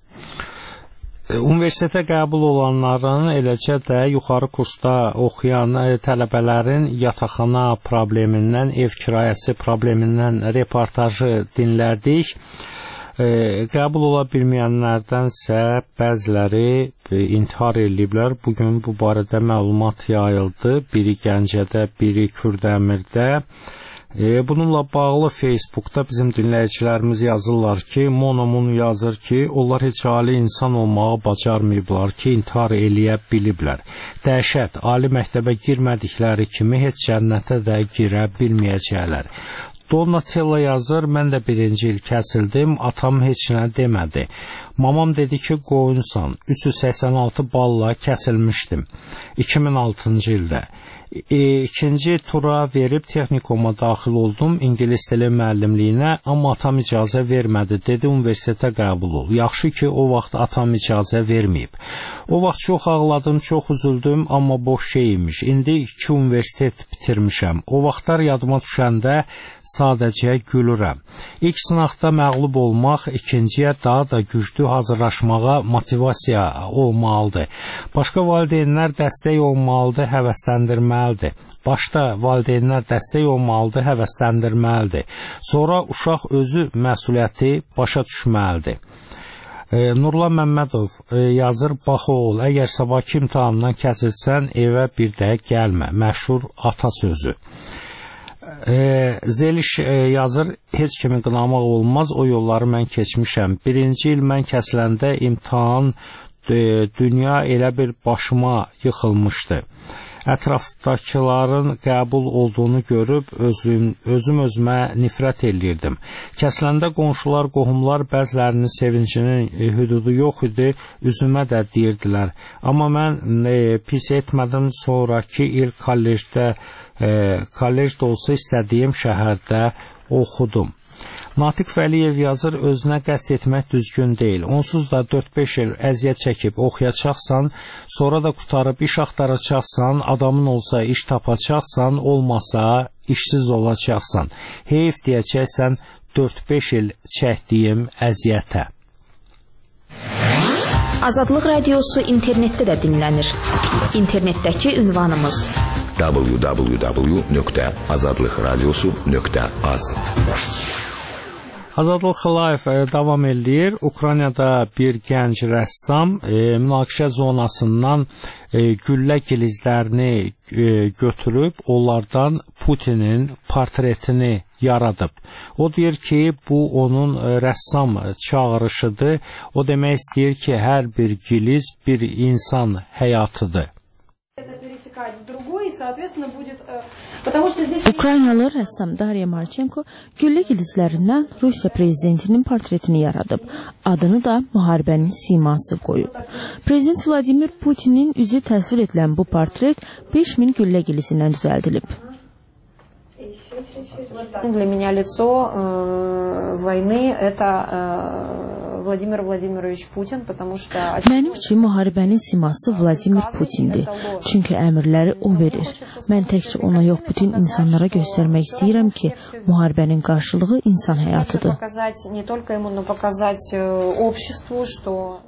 Universitetə qəbul olanların, eləcə də yuxarı kursda oxuyan tələbələrin yataqxana problemindən, ev kirayəsi problemindən reportajı dinlərdik. Qəbul ola bilməyənlərdənsə bəziləri intihar ediblər. Bugün bu barədə məlumat yayıldı. Biri Gəncədə, biri Kürdəmirdə. Bununla bağlı Facebookda bizim dinləyicilərimiz yazırlar ki, Monomun yazır ki, onlar heç ali insan olmağı bacarmayıblar ki, intihar eləyə biliblər. Dəhşət, ali məktəbə girmədikləri kimi heç cənnətə də girə bilməyəcəklər. Donatella yazır, mən də birinci il kəsildim, atam heç nə demədi. Mamam dedi ki, qoyunsan, üç yüz səksən altı balla kəsilmişdim iki min altıncı ildə. E, ikinci tura verib texnikuma daxil oldum ingilis dili müəllimliyinə, amma atam icazə vermədi. Dedi, universitetə qəbul ol. Yaxşı ki, o vaxt atam icazə verməyib. O vaxt çox ağladım, çox üzüldüm, amma boş şey imiş. İndi iki universitet bitirmişəm. O vaxtlar yadıma düşəndə sadəcə gülürəm. İlk sınaqda məğlub olmaq, ikinciyə daha da güclü hazırlaşmağa motivasiya olmalıdır. Başqa valideynlər dəstək olmalıdır, həvəsləndirməlidir. Başda valideynlər dəstək olmalıdır, həvəsləndirməlidir. Sonra uşaq özü məsuliyyəti başa düşməlidir. E, Nurlan Məmmədov e, yazır, bax oğul, əgər sabahki imtahandan kəsilsən, evə bir də gəlmə. Məşhur ata sözü. E, Zeliş e, yazır, heç kimi qınamaq olmaz, o yolları mən keçmişəm. Birinci il mən kəsiləndə imtahan e, dünya elə bir başıma yıxılmışdı. Ətrafdakıların qəbul olduğunu görüb özüm, özüm özümə nifrət eləyirdim. Kəsiləndə qonşular, qohumlar bəzilərinin sevincinin e, hüdudu yox idi, üzümə də deyirdilər. Amma mən e, pis etmədim, sonraki il kollecdə, e, kollecdə olsa istədiyim şəhərdə oxudum. Natiq Vəliyev yazır, özünə qəsd etmək düzgün deyil. Onsuz da dörd-beş il əziyyət çəkib oxuyacaqsan, sonra da qutarıb iş axtaracaqsan, adamın olsa iş tapacaqsan, olmasa işsiz olacaqsan. Heyf deyəcəksən dörd-beş il çəkdiyim əziyyətə. Azadlıq Radiosu internetdə də dinlənir. İnternetdəki ünvanımız w w w nöqtə azadlıq radiosu nöqtə az. Azadlıq Live e, davam edir. Ukraynada bir gənc rəssam e, münaqişə zonasından e, güllə gilizlərini e, götürüb, onlardan Putinin portretini yaradıb. O deyir ki, bu onun e, rəssam çağırışıdır. O demək istəyir ki, hər bir giliz bir insan həyatıdır. Ukraynalı rəssam Darya Marchenko güllə gilizlərindən Rusiya prezidentinin portretini yaradıb. Adını da müharibənin siması qoyub. Prezident Vladimir Putinin üzü təsvir edilən bu portret beş min güllə gilisindən düzəldilib. Для меня лицо э, войны это э, Vladimir Vladimirovich Putin, потому что Mənim üçün müharibənin siması Vladimir Putindir. Çünki əmrləri o verir. Mən təkcə ona yox, bütün insanlara göstərmək istəyirəm ki, müharibənin qarşılığı insan həyatıdır. Не только ему, но показать обществу, что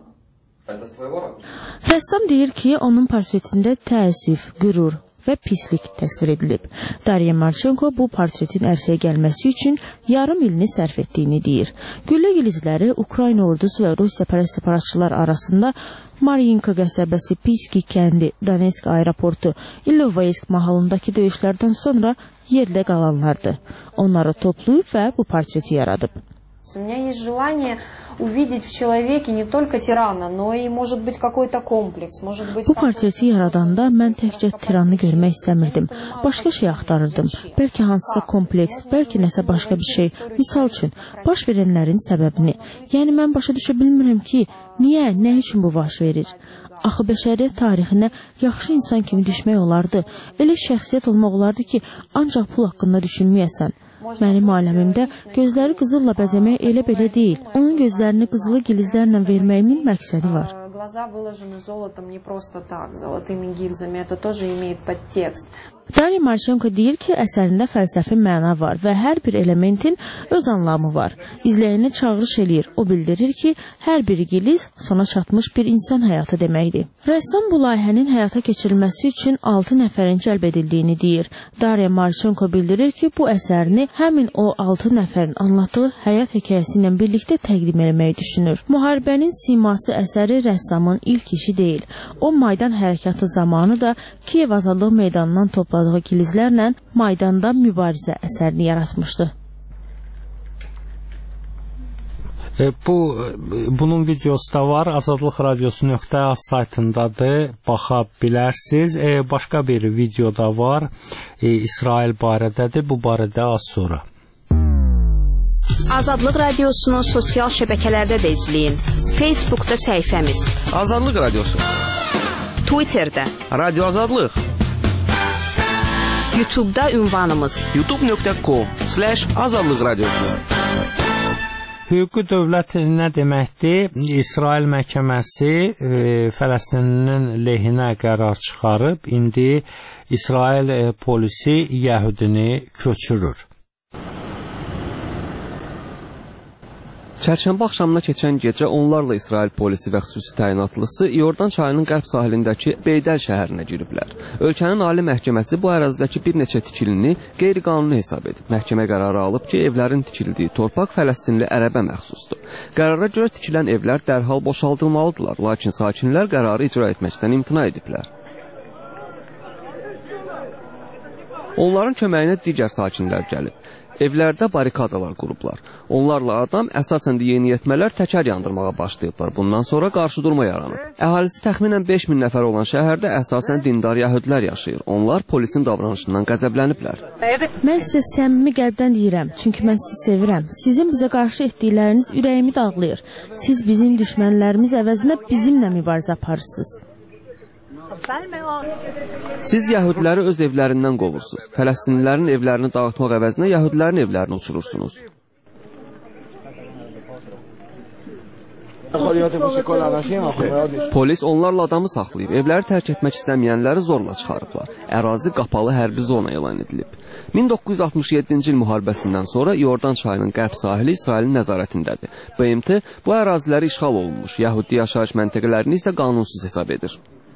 Rəssam deyir ki, onun portretində təəssüf, qürur və pislik təsvir edilib. Darya Marchenko bu portretin ərsəyə gəlməsi üçün yarım ilini sərf etdiyini deyir. Güllə gilizləri Ukrayna ordusu və Rusiya separatçılar arasında Marinka qəsəbəsi, Piski kəndi, Donetsk aeroportu, Ilovaisk mahalındakı döyüşlərdən sonra yerdə qalanlardır. Onları toplayıb və bu portreti yaradıb. У меня есть желание увидеть в человеке не только тирана, но и, может быть, какой-то комплекс, может быть... Bu portreti yaradanda mən təkcə tiranı görmək istəmirdim. Başqa şey axtarırdım. Bəlkə hansısa kompleks, bəlkə nəsə başqa bir şey. Misal üçün, baş verənlərin səbəbini. Yəni, mən başa düşə bilmirəm ki, niyə, nə üçün bu baş verir? Axı bəşəriyyət tarixinə yaxşı insan kimi düşmək olardı. Elə şəxsiyyət olmaq olardı ki, ancaq pul haqqında düşünməyəsən. Mənim aləmimdə gözləri qızılla bəzəmək elə belə deyil. Onun gözlərini qızılı gilizlərlə verməyimin məqsədi var. Глаза выложены золотом не просто так, золотыми гильзами, это тоже имеет подтекст. Darya Marchenko deyir ki, əsərində fəlsəfi məna var və hər bir elementin öz anlamı var. İzləyəni çağırış eləyir. O bildirir ki, hər bir giliz sona çatmış bir insan həyatı deməkdir. Rəssam bu layihənin həyata keçirilməsi üçün altı nəfərin cəlb edildiyini deyir. Darya Marchenko bildirir ki, bu əsərini həmin o altı nəfərin anlattığı həyat hekayəsi ilə birlikdə təqdim etməyi düşünür. Müharibənin siması əsəri rəssamın ilk işi deyil. O, Maydan hərəkatı zamanı da Kiyev Azadlıq meydanından topladığı gilizlərlə Maydanda mübarizə əsərini yaratmışdı. E, bu bunun videosu da var. azadlıq radiosu nöqtə az saytındadır. Baxa bilərsiniz. E, başqa bir video da var. E, İsrail barədədir. Bu barədə az sonra. Azadlıq Radiosunu sosial şəbəkələrdə də izləyin. Facebookda səhifəmiz Azadlıq Radiosu, Twitterdə Radio Azadlıq, YouTube-da ünvanımız youtube nöqtə com slash azadlıq radiosu. Hüquqi dövlət nə deməkdir? İsrail məhkəməsi e, Fələstinlinin lehinə qərar çıxarıb, indi İsrail e, polisi Yəhudini köçürür. Çərşənbə axşamına keçən gecə onlarla İsrail polisi və xüsusi təyinatlısı İordan çayının qərb sahilindəki Beydəl şəhərinə giriblər. Ölkənin Ali Məhkəməsi bu ərazidəki bir neçə tikilini qeyri-qanuni hesab edib. Məhkəmə qərarı alıb ki, evlərin tikildiyi torpaq Fələstinli ərəbə məxsusdur. Qərara görə tikilən evlər dərhal boşaldılmalıdırlar, lakin sakinlər qərarı icra etməkdən imtina ediblər. Onların köməyinə digər sakinlər gəlib. Evlərdə barikadalar qurublar. Onlarla adam əsasən də yeniyetmələr təkər yandırmağa başlayıblar. Bundan sonra qarşıdurma yaranıb. Əhalisi təxminən beş min nəfər olan şəhərdə əsasən dindar yəhudlər yaşayır. Onlar polisin davranışından qəzəbləniblər. Mən sizə səmimi qəlbdən deyirəm, çünki mən sizi sevirəm. Sizin bizə qarşı etdikləriniz ürəyimi dağlayır. Siz bizim düşmənlərimiz əvəzinə bizimlə mübarizə aparırsınız. Siz yəhudiləri öz evlərindən qovursunuz. Fələstinlilərin evlərini dağıtmaq əvəzinə yəhudilərin evlərini uçurursunuz. Polis onlarla adamı saxlayıb, evləri tərk etmək istəməyənləri zorla çıxarıblar. Ərazi qapalı hərbi zona elan edilib. min doqquz yüz altmış yeddinci il müharibəsindən sonra İordan çayının qərb sahili İsrailin nəzarətindədir. B M T bu əraziləri işğal olunmuş, yəhudi yaşayış məntəqələrini isə qanunsuz hesab edir.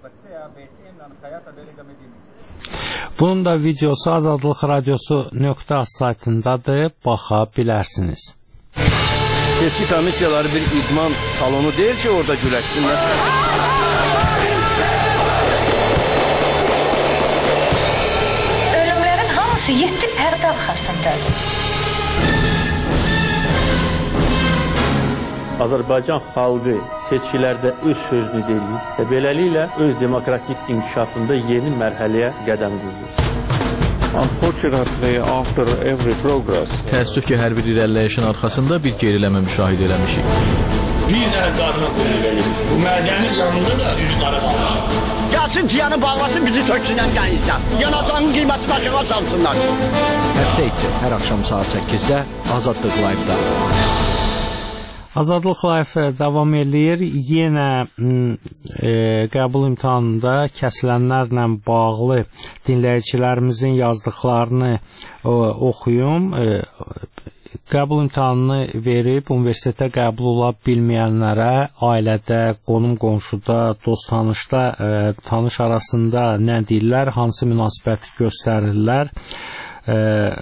Bunun da videosu azadlıq radiosu nöqtə az saytındadır, baxa bilərsiniz. Seçki komissiyaları bir idman salonu deyil ki, orada güləşsinlər. Ölümlərin hamısı yeddi pərdə arxasındadır. Azərbaycan xalqı seçkilərdə öz sözünü deyir və beləliklə öz demokratik inkişafında yeni mərhələyə qədəm qoyur. Unfortunately, after every progress, təəssüf ki, hər bir irəliləyişin arxasında bir geriləmə müşahidə eləmişik. Bir dənə qarına qulluq edib. Bu mədəni canında da üç qara qalmışıq. Gəlsin ciyanı bağlasın, bizi töksünən dənizdən. Yanacağın qiyməti başına salsınlar. Həftə içi hər axşam saat səkkizdə Azadlıq Live-da. Azadlıq Live davam eləyir. Yenə e, qəbul imtahanında kəsilənlərlə bağlı dinləyicilərimizin yazdıqlarını e, oxuyum. E, qəbul imtahanını verib universitetə qəbul ola bilməyənlərə ailədə, qonum-qonşuda, dost-tanışda, e, tanış arasında nə deyirlər, hansı münasibəti göstərirlər. E,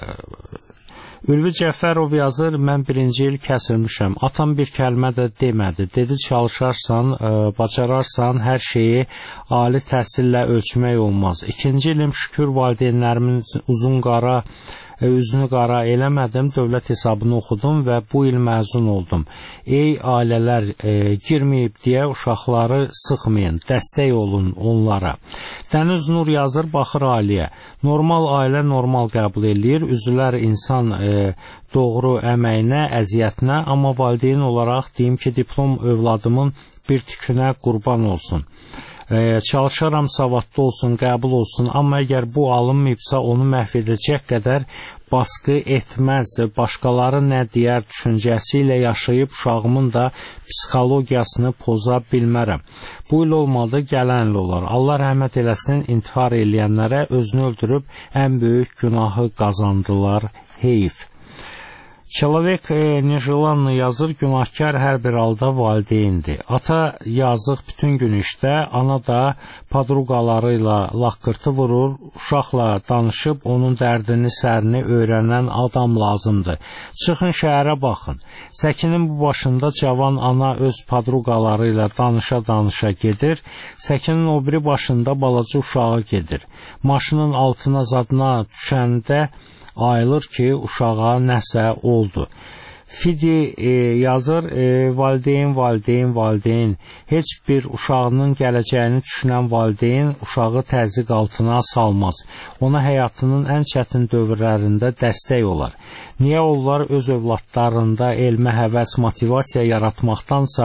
Ülvi Cəfərov yazır, mən birinci il kəsilmişəm. Atam bir kəlmə də demədi. Dedi, çalışarsan, e, bacararsan, hər şeyi ali təhsillə ölçmək olmaz. İkinci ilim şükür valideynlərimin uzun qara, e, üzünü qara eləmədim, dövlət hesabını oxudum və bu il məzun oldum. Ey ailələr, e, girməyib deyə uşaqları sıxmayın, dəstək olun onlara. Dəniz Nur yazır, baxır ailəyə. Normal ailə normal qəbul eləyir, üzülər insan e, doğru əməyinə, əziyyətinə, amma valideyn olaraq deyim ki, diplom övladımın bir tükünə qurban olsun. Ee, çalışaram savadlı olsun, qəbul olsun, amma əgər bu alınmayıbsa onu məhv edəcək qədər baskı etməz, başqaları nə deyər düşüncəsi ilə yaşayıb uşağımın da psixologiyasını poza bilmərəm. Bu il olmadı, gələn il olar. Allah rəhmət eləsin, intihar eləyənlərə özünü öldürüb ən böyük günahı qazandılar, heyf. Человек Nejilanlı yazır, günahkar hər bir halda valideyndir. Ata yazıq bütün gün işdə, ana da padruqaları ilə laqqırtı vurur, uşaqla danışıb onun dərdini, sərini öyrənən adam lazımdır. Çıxın şəhərə baxın. Səkinin bu başında cavan ana öz padruqaları ilə danışa-danışa gedir, səkinin o biri başında balaca uşağı gedir. Maşının altına zadına düşəndə ayılır ki, uşağa nəsə oldu. Fidi e, yazır, e, valideyn, valideyn, valideyn. Heç bir uşağının gələcəyini düşünən valideyn uşağı təzyiq altına salmaz. Ona həyatının ən çətin dövrlərində dəstək olar. Niyə onlar öz övladlarında elmə həvəs, motivasiya yaratmaqdansa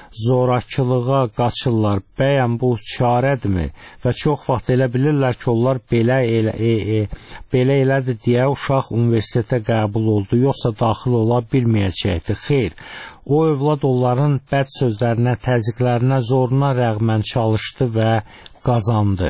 zorakılığa qaçırlar. Bəyəm bu çarədirmi? Və çox vaxt elə bilirlər ki, onlar belə elə e, e, belə elədir deyə uşaq universitetə qəbul oldu, yoxsa daxil ola bilməyəcəkdi. Xeyr, o övlad onların bəd sözlərinə, təzyiqlərinə, zoruna rəğmən çalışdı və qazandı.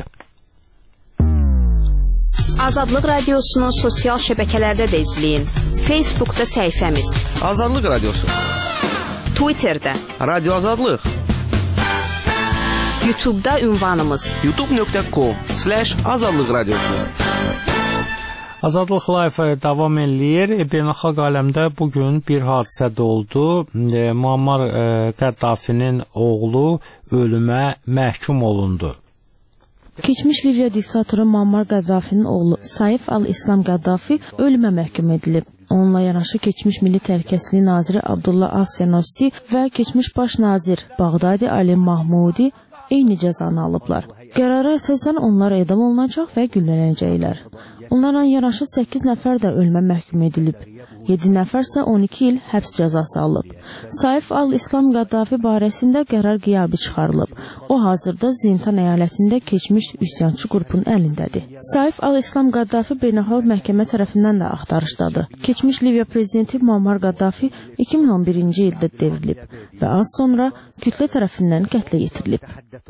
Azadlıq Radiosunu sosial şəbəkələrdə də izləyin. Facebookda səhifəmiz Azadlıq Radiosu, Twitterdə Radio Azadlıq, YouTube'da ünvanımız youtube nöqtə com slash azadlıq radiosu. Azadlıq Live davam eləyir. Beynəlxalq aləmdə bugün bir hadisə də oldu. E, Muammar e, Qəddafinin oğlu ölümə məhkum olundu. Keçmiş Liviya diktatoru Muammar Qəddafinin oğlu Saif al-İslam Qəddafi ölümə məhkum edilib. Onunla yanaşı keçmiş Milli Təhlükəsizlik naziri Abdullah Al-Senossi və keçmiş baş nazir Bağdadi Ali Mahmudi eyni cəzanı alıblar. Qərara əsasən onlar edam olunacaq və güllələnəcəklər. Onlarla yanaşı səkkiz nəfər də ölümə məhkum edilib. yeddi nəfər isə on iki il həbs cəzası alıb. Saif al-İslam Qəddafi barəsində qərar qiyabi çıxarılıb. O hazırda Zintan əyalətində keçmiş üsyançı qrupun əlindədir. Saif al-İslam Qəddafi beynəlxalq məhkəmə tərəfindən də axtarışdadır. Keçmiş Liviya prezidenti Muammar Qəddafi iki min on birinci ildə devrilib və az sonra kütlə tərəfindən qətlə yetirilib.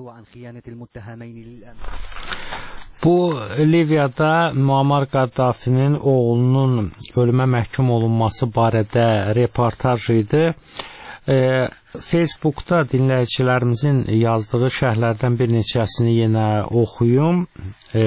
Bu Liviyada Muammar Qəddafinin oğlunun ölümə məhkum olunması barədə reportaj idi. E, Facebookda dinləyicilərimizin yazdığı şərhlərdən bir neçəsini yenə oxuyum. E,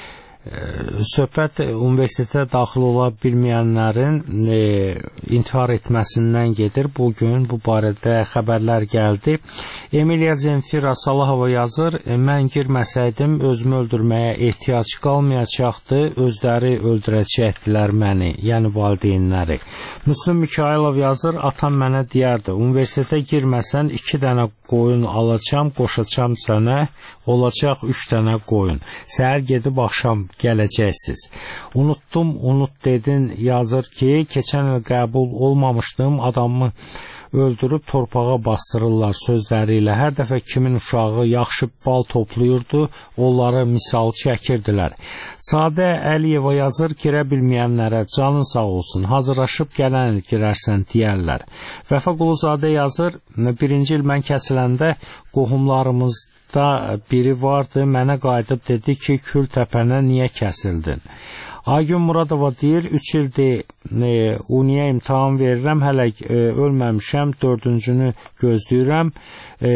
Söhbət universitetə daxil ola bilməyənlərin e, intihar etməsindən gedir. Bugün bu barədə xəbərlər gəldi. Emiliya Zemfira Salahova yazır, mən girməsəydim özümü öldürməyə ehtiyac qalmayacaqdı, özləri öldürəcəkdilər məni, yəni valideynləri. Müslüm Mikailov yazır, atam mənə deyərdi, universitetə girməsən iki dənə qoyun alacam, qoşacam sənə, olacaq üç dənə qoyun. Səhər gedib axşam gələcəksiniz. Unutdum, unut dedin, yazır ki, keçən il qəbul olmamışdım, adamı öldürüb torpağa bastırırlar sözləri ilə. Hər dəfə kimin uşağı yaxşı bal toplayırdı, onları misal çəkirdilər. Sadə Əliyeva yazır, girə bilməyənlərə canın sağ olsun, hazırlaşıb gələn il girərsən deyərlər. Vəfa Quluzadə yazır, birinci il mən kəsiləndə qohumlarımız da biri vardı, mənə qayıdıb dedi ki, kül təpənə niyə kəsildin? Aygün Muradova deyir, üç ildir e, uniyə imtahan verirəm, hələ e, ölməmişəm, dördüncünü gözləyirəm. E,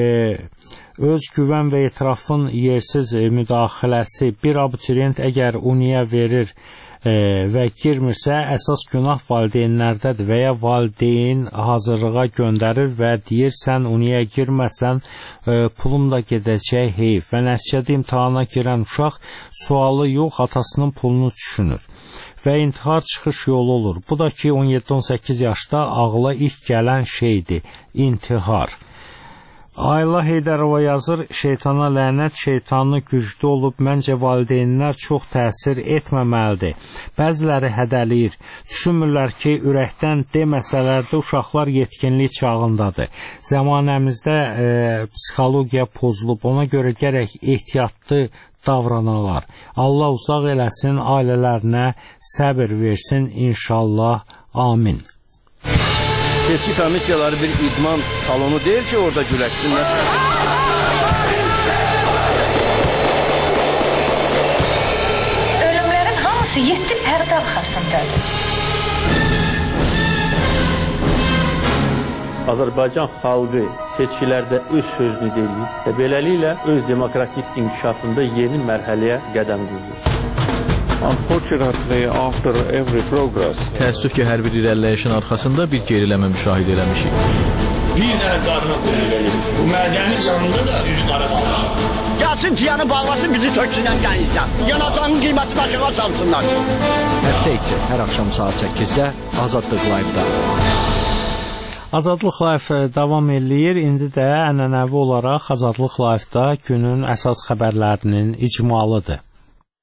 öz güvən və etirafın yersiz e, müdaxiləsi bir abituriyent əgər uniyə verir e, və girmirsə, əsas günah valideynlərdədir və ya valideyn hazırlığa göndərir və deyir, sən uniyə girməsən, e, pulum da gedəcək, heyf. Və nəticədə imtihana girən uşaq sualı yox, atasının pulunu düşünür və intihar çıxış yolu olur. Bu da ki, on yeddi on səkkiz yaşda ağla ilk gələn şeydir, intihar. Ayla Heydərova yazır, şeytana lənət, şeytanı güclü olub, məncə valideynlər çox təsir etməməlidir. Bəziləri hədəliyir. Düşünmürlər ki, ürəkdən deməsələr də uşaqlar yetkinlik çağındadır. Zamanəmizdə e, psixologiya pozulub, ona görə gərək ehtiyatlı davranalar. Allah uzaq eləsin, ailələrinə səbir versin, inşallah, amin. Seçki komissiyaları bir idman salonu deyil ki, orada güləşsinlər. Ölümlərin hamısı yeddi pərdə arxasındadır. Azərbaycan xalqı seçkilərdə öz sözünü deyir və beləliklə öz demokratik inkişafında yeni mərhələyə qədəm qoyur. Unfortunately, after every progress, təəssüf ki, hər bir irəliləyişin arxasında bir geriləmə müşahidə eləmişik. Bir dənə qarına qoyun verir. Bu mədəni canında da üzü qara qalmışıq. Gəlsin ciyanı bağlasın, bizi töksünən dənizdən. Yanacağın qiyməti başına salsınlar. Həftə içi hər axşam saat səkkizdə Azadlıq Live-da. Azadlıq Live davam eləyir. İndi də ənənəvi olaraq Azadlıq Live-da günün əsas xəbərlərinin icmalıdır.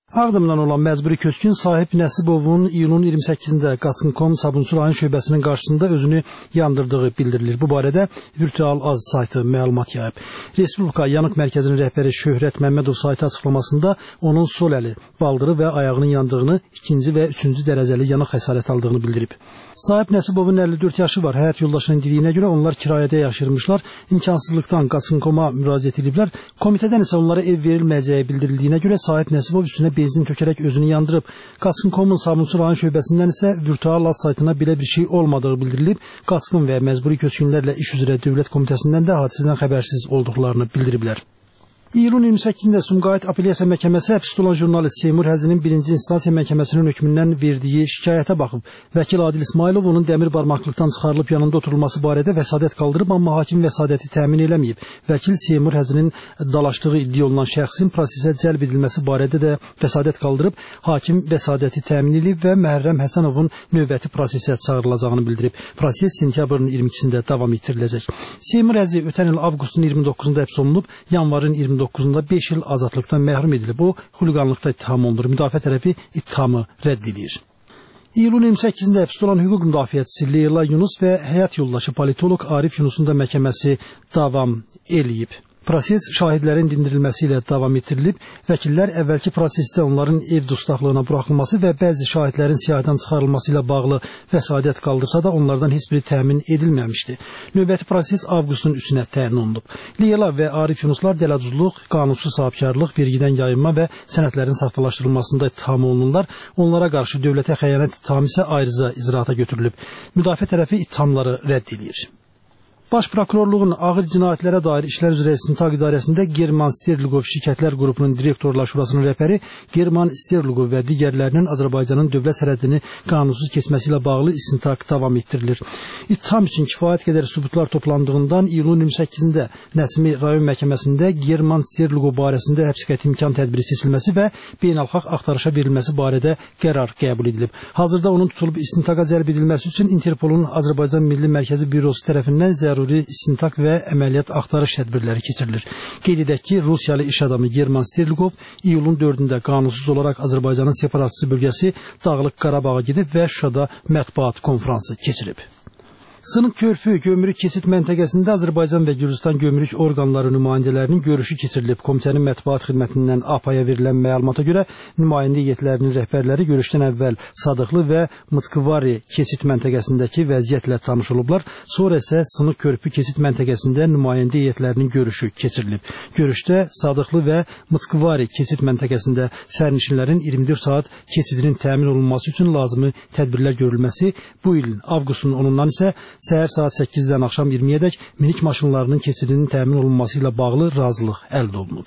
Ağdamdan olan məcburi köçkün Sahib Nəsibovun iyulun iyirmi səkkizində Qaçqın nöqtə com Sabunçu rayon şöbəsinin qarşısında özünü yandırdığı bildirilir. Bu barədə Virtual Az saytı məlumat yayıb. Respublika Yanıq Mərkəzinin rəhbəri Şöhrət Məmmədov saytı açıqlamasında onun sol əli, baldırı və ayağının yandığını, ikinci və üçüncü dərəcəli yanıq xəsarət aldığını bildirib. Sahib Nəsibovun əlli dörd yaşı var. Həyat yoldaşının dediyinə görə onlar kirayədə yaşayırmışlar. İmkansızlıqdan Qaçqın nöqtə com-a müraciət ediblər. Komitədən isə onlara ev verilməyəcəyi bildirildiyinə görə Sahib Nəsibov üstünə benzin tökərək özünü yandırıb. Qaçqın nöqtə com-un Sabunçu rayon şöbəsindən isə Virtual Az saytına belə bir şey olmadığı bildirilib. Qaçqın və məcburi köçkünlərlə iş üzrə Dövlət Komitəsindən də hadisədən xəbərsiz olduqlarını bildiriblər. İyulun iyirmi səkkizində Sumqayıt Apellyasiya Məhkəməsi həbsdə olan jurnalist Seymur Həzinin birinci instansiya məhkəməsinin hökmündən verdiyi şikayətə baxıb. Vəkil Adil İsmailov onun dəmir barmaqlıqdan çıxarılıb yanında oturulması barədə vəsadət qaldırıb, amma hakim vəsadəti təmin eləməyib. Vəkil Seymur Həzinin dalaşdığı iddia olunan şəxsin prosesə cəlb edilməsi barədə də vəsadət qaldırıb, hakim vəsadəti təmin edib və Məhərrəm Həsənovun növbəti prosesə çağırılacağını bildirib. Proses sentyabrın iyirmi ikisində davam etdiriləcək. Seymur Həzi ötən il avqustun iyirmi doqquzunda həbs olunub, yanvarın iyirmi doqquzunda beş il azadlıqdan məhrum edilib. O, xuliqanlıqda ittiham olunur. Müdafiə tərəfi ittihamı rədd edir. İyulun iyirmi səkkizində həbsdə olan hüquq müdafiəçisi Leyla Yunus və həyat yoldaşı politoloq Arif Yunusun da məhkəməsi davam eləyib. Proses şahidlərin dindirilməsi ilə davam etdirilib. Vəkillər əvvəlki prosesdə onların ev dustaqlığına buraxılması və bəzi şahidlərin siyahıdan çıxarılması ilə bağlı vəsadət qaldırsa da onlardan heç biri təmin edilməmişdi. Növbəti proses avqustun üçünə təyin olunub. Leyla və Arif Yunuslar dələduzluq, qanunsuz sahibkarlıq, vergidən yayınma və sənədlərin saxtalaşdırılmasında ittiham olunurlar. Onlara qarşı dövlətə xəyanət ittihamı isə ayrıca icraata götürülüb. Müdafiə tərəfi ittihamları rədd edir. Baş prokurorluğun ağır cinayətlərə dair işlər üzrə İstintaq İdarəsində German Sterlugov şirkətlər qrupunun direktorlar şurasının rəhbəri German Sterlugov və digərlərinin Azərbaycanın dövlət sərhədini qanunsuz keçməsi ilə bağlı istintaq davam etdirilir. İttiham üçün kifayət qədər sübutlar toplandığından iyulun iyirmi səkkizində Nəsimi rayon məhkəməsində German Sterlugov barəsində həbs qəti imkan tədbiri seçilməsi və beynəlxalq axtarışa verilməsi barədə qərar qəbul edilib. Hazırda onun tutulub istintaqa cəlb edilməsi üçün Interpolun Azərbaycan Milli Mərkəzi Bürosu tərəfindən zəruri istintaq və əməliyyat axtarış tədbirləri keçirilir. Qeyd edək ki, Rusiyalı iş adamı German Sterlugov iyulun dördündə qanunsuz olaraq Azərbaycanın separatçı bölgəsi Dağlıq Qarabağa gedib və Şuşada mətbuat konfransı keçirib. Sınıq Körpü gömrük keçid məntəqəsində Azərbaycan və Gürcüstan gömrük orqanları nümayəndələrinin görüşü keçirilib. Komitənin mətbuat xidmətindən A P A-ya verilən məlumata görə nümayəndə heyətlərinin rəhbərləri görüşdən əvvəl Sadıqlı və Mıtkıvari keçid məntəqəsindəki vəziyyətlə tanış olublar. Sonra isə Sınıq Körpü keçid məntəqəsində nümayəndə heyətlərinin görüşü keçirilib. Görüşdə Sadıqlı və Mıtkıvari keçid məntəqəsində sərnişinlərin iyirmi dörd saat keçidinin təmin olunması üçün lazımi tədbirlər görülməsi, bu ilin avqustun onundan isə səhər saat səkkizdən axşam iyirmiyədək minik maşınlarının keçidinin təmin olunması ilə bağlı razılıq əldə olunub.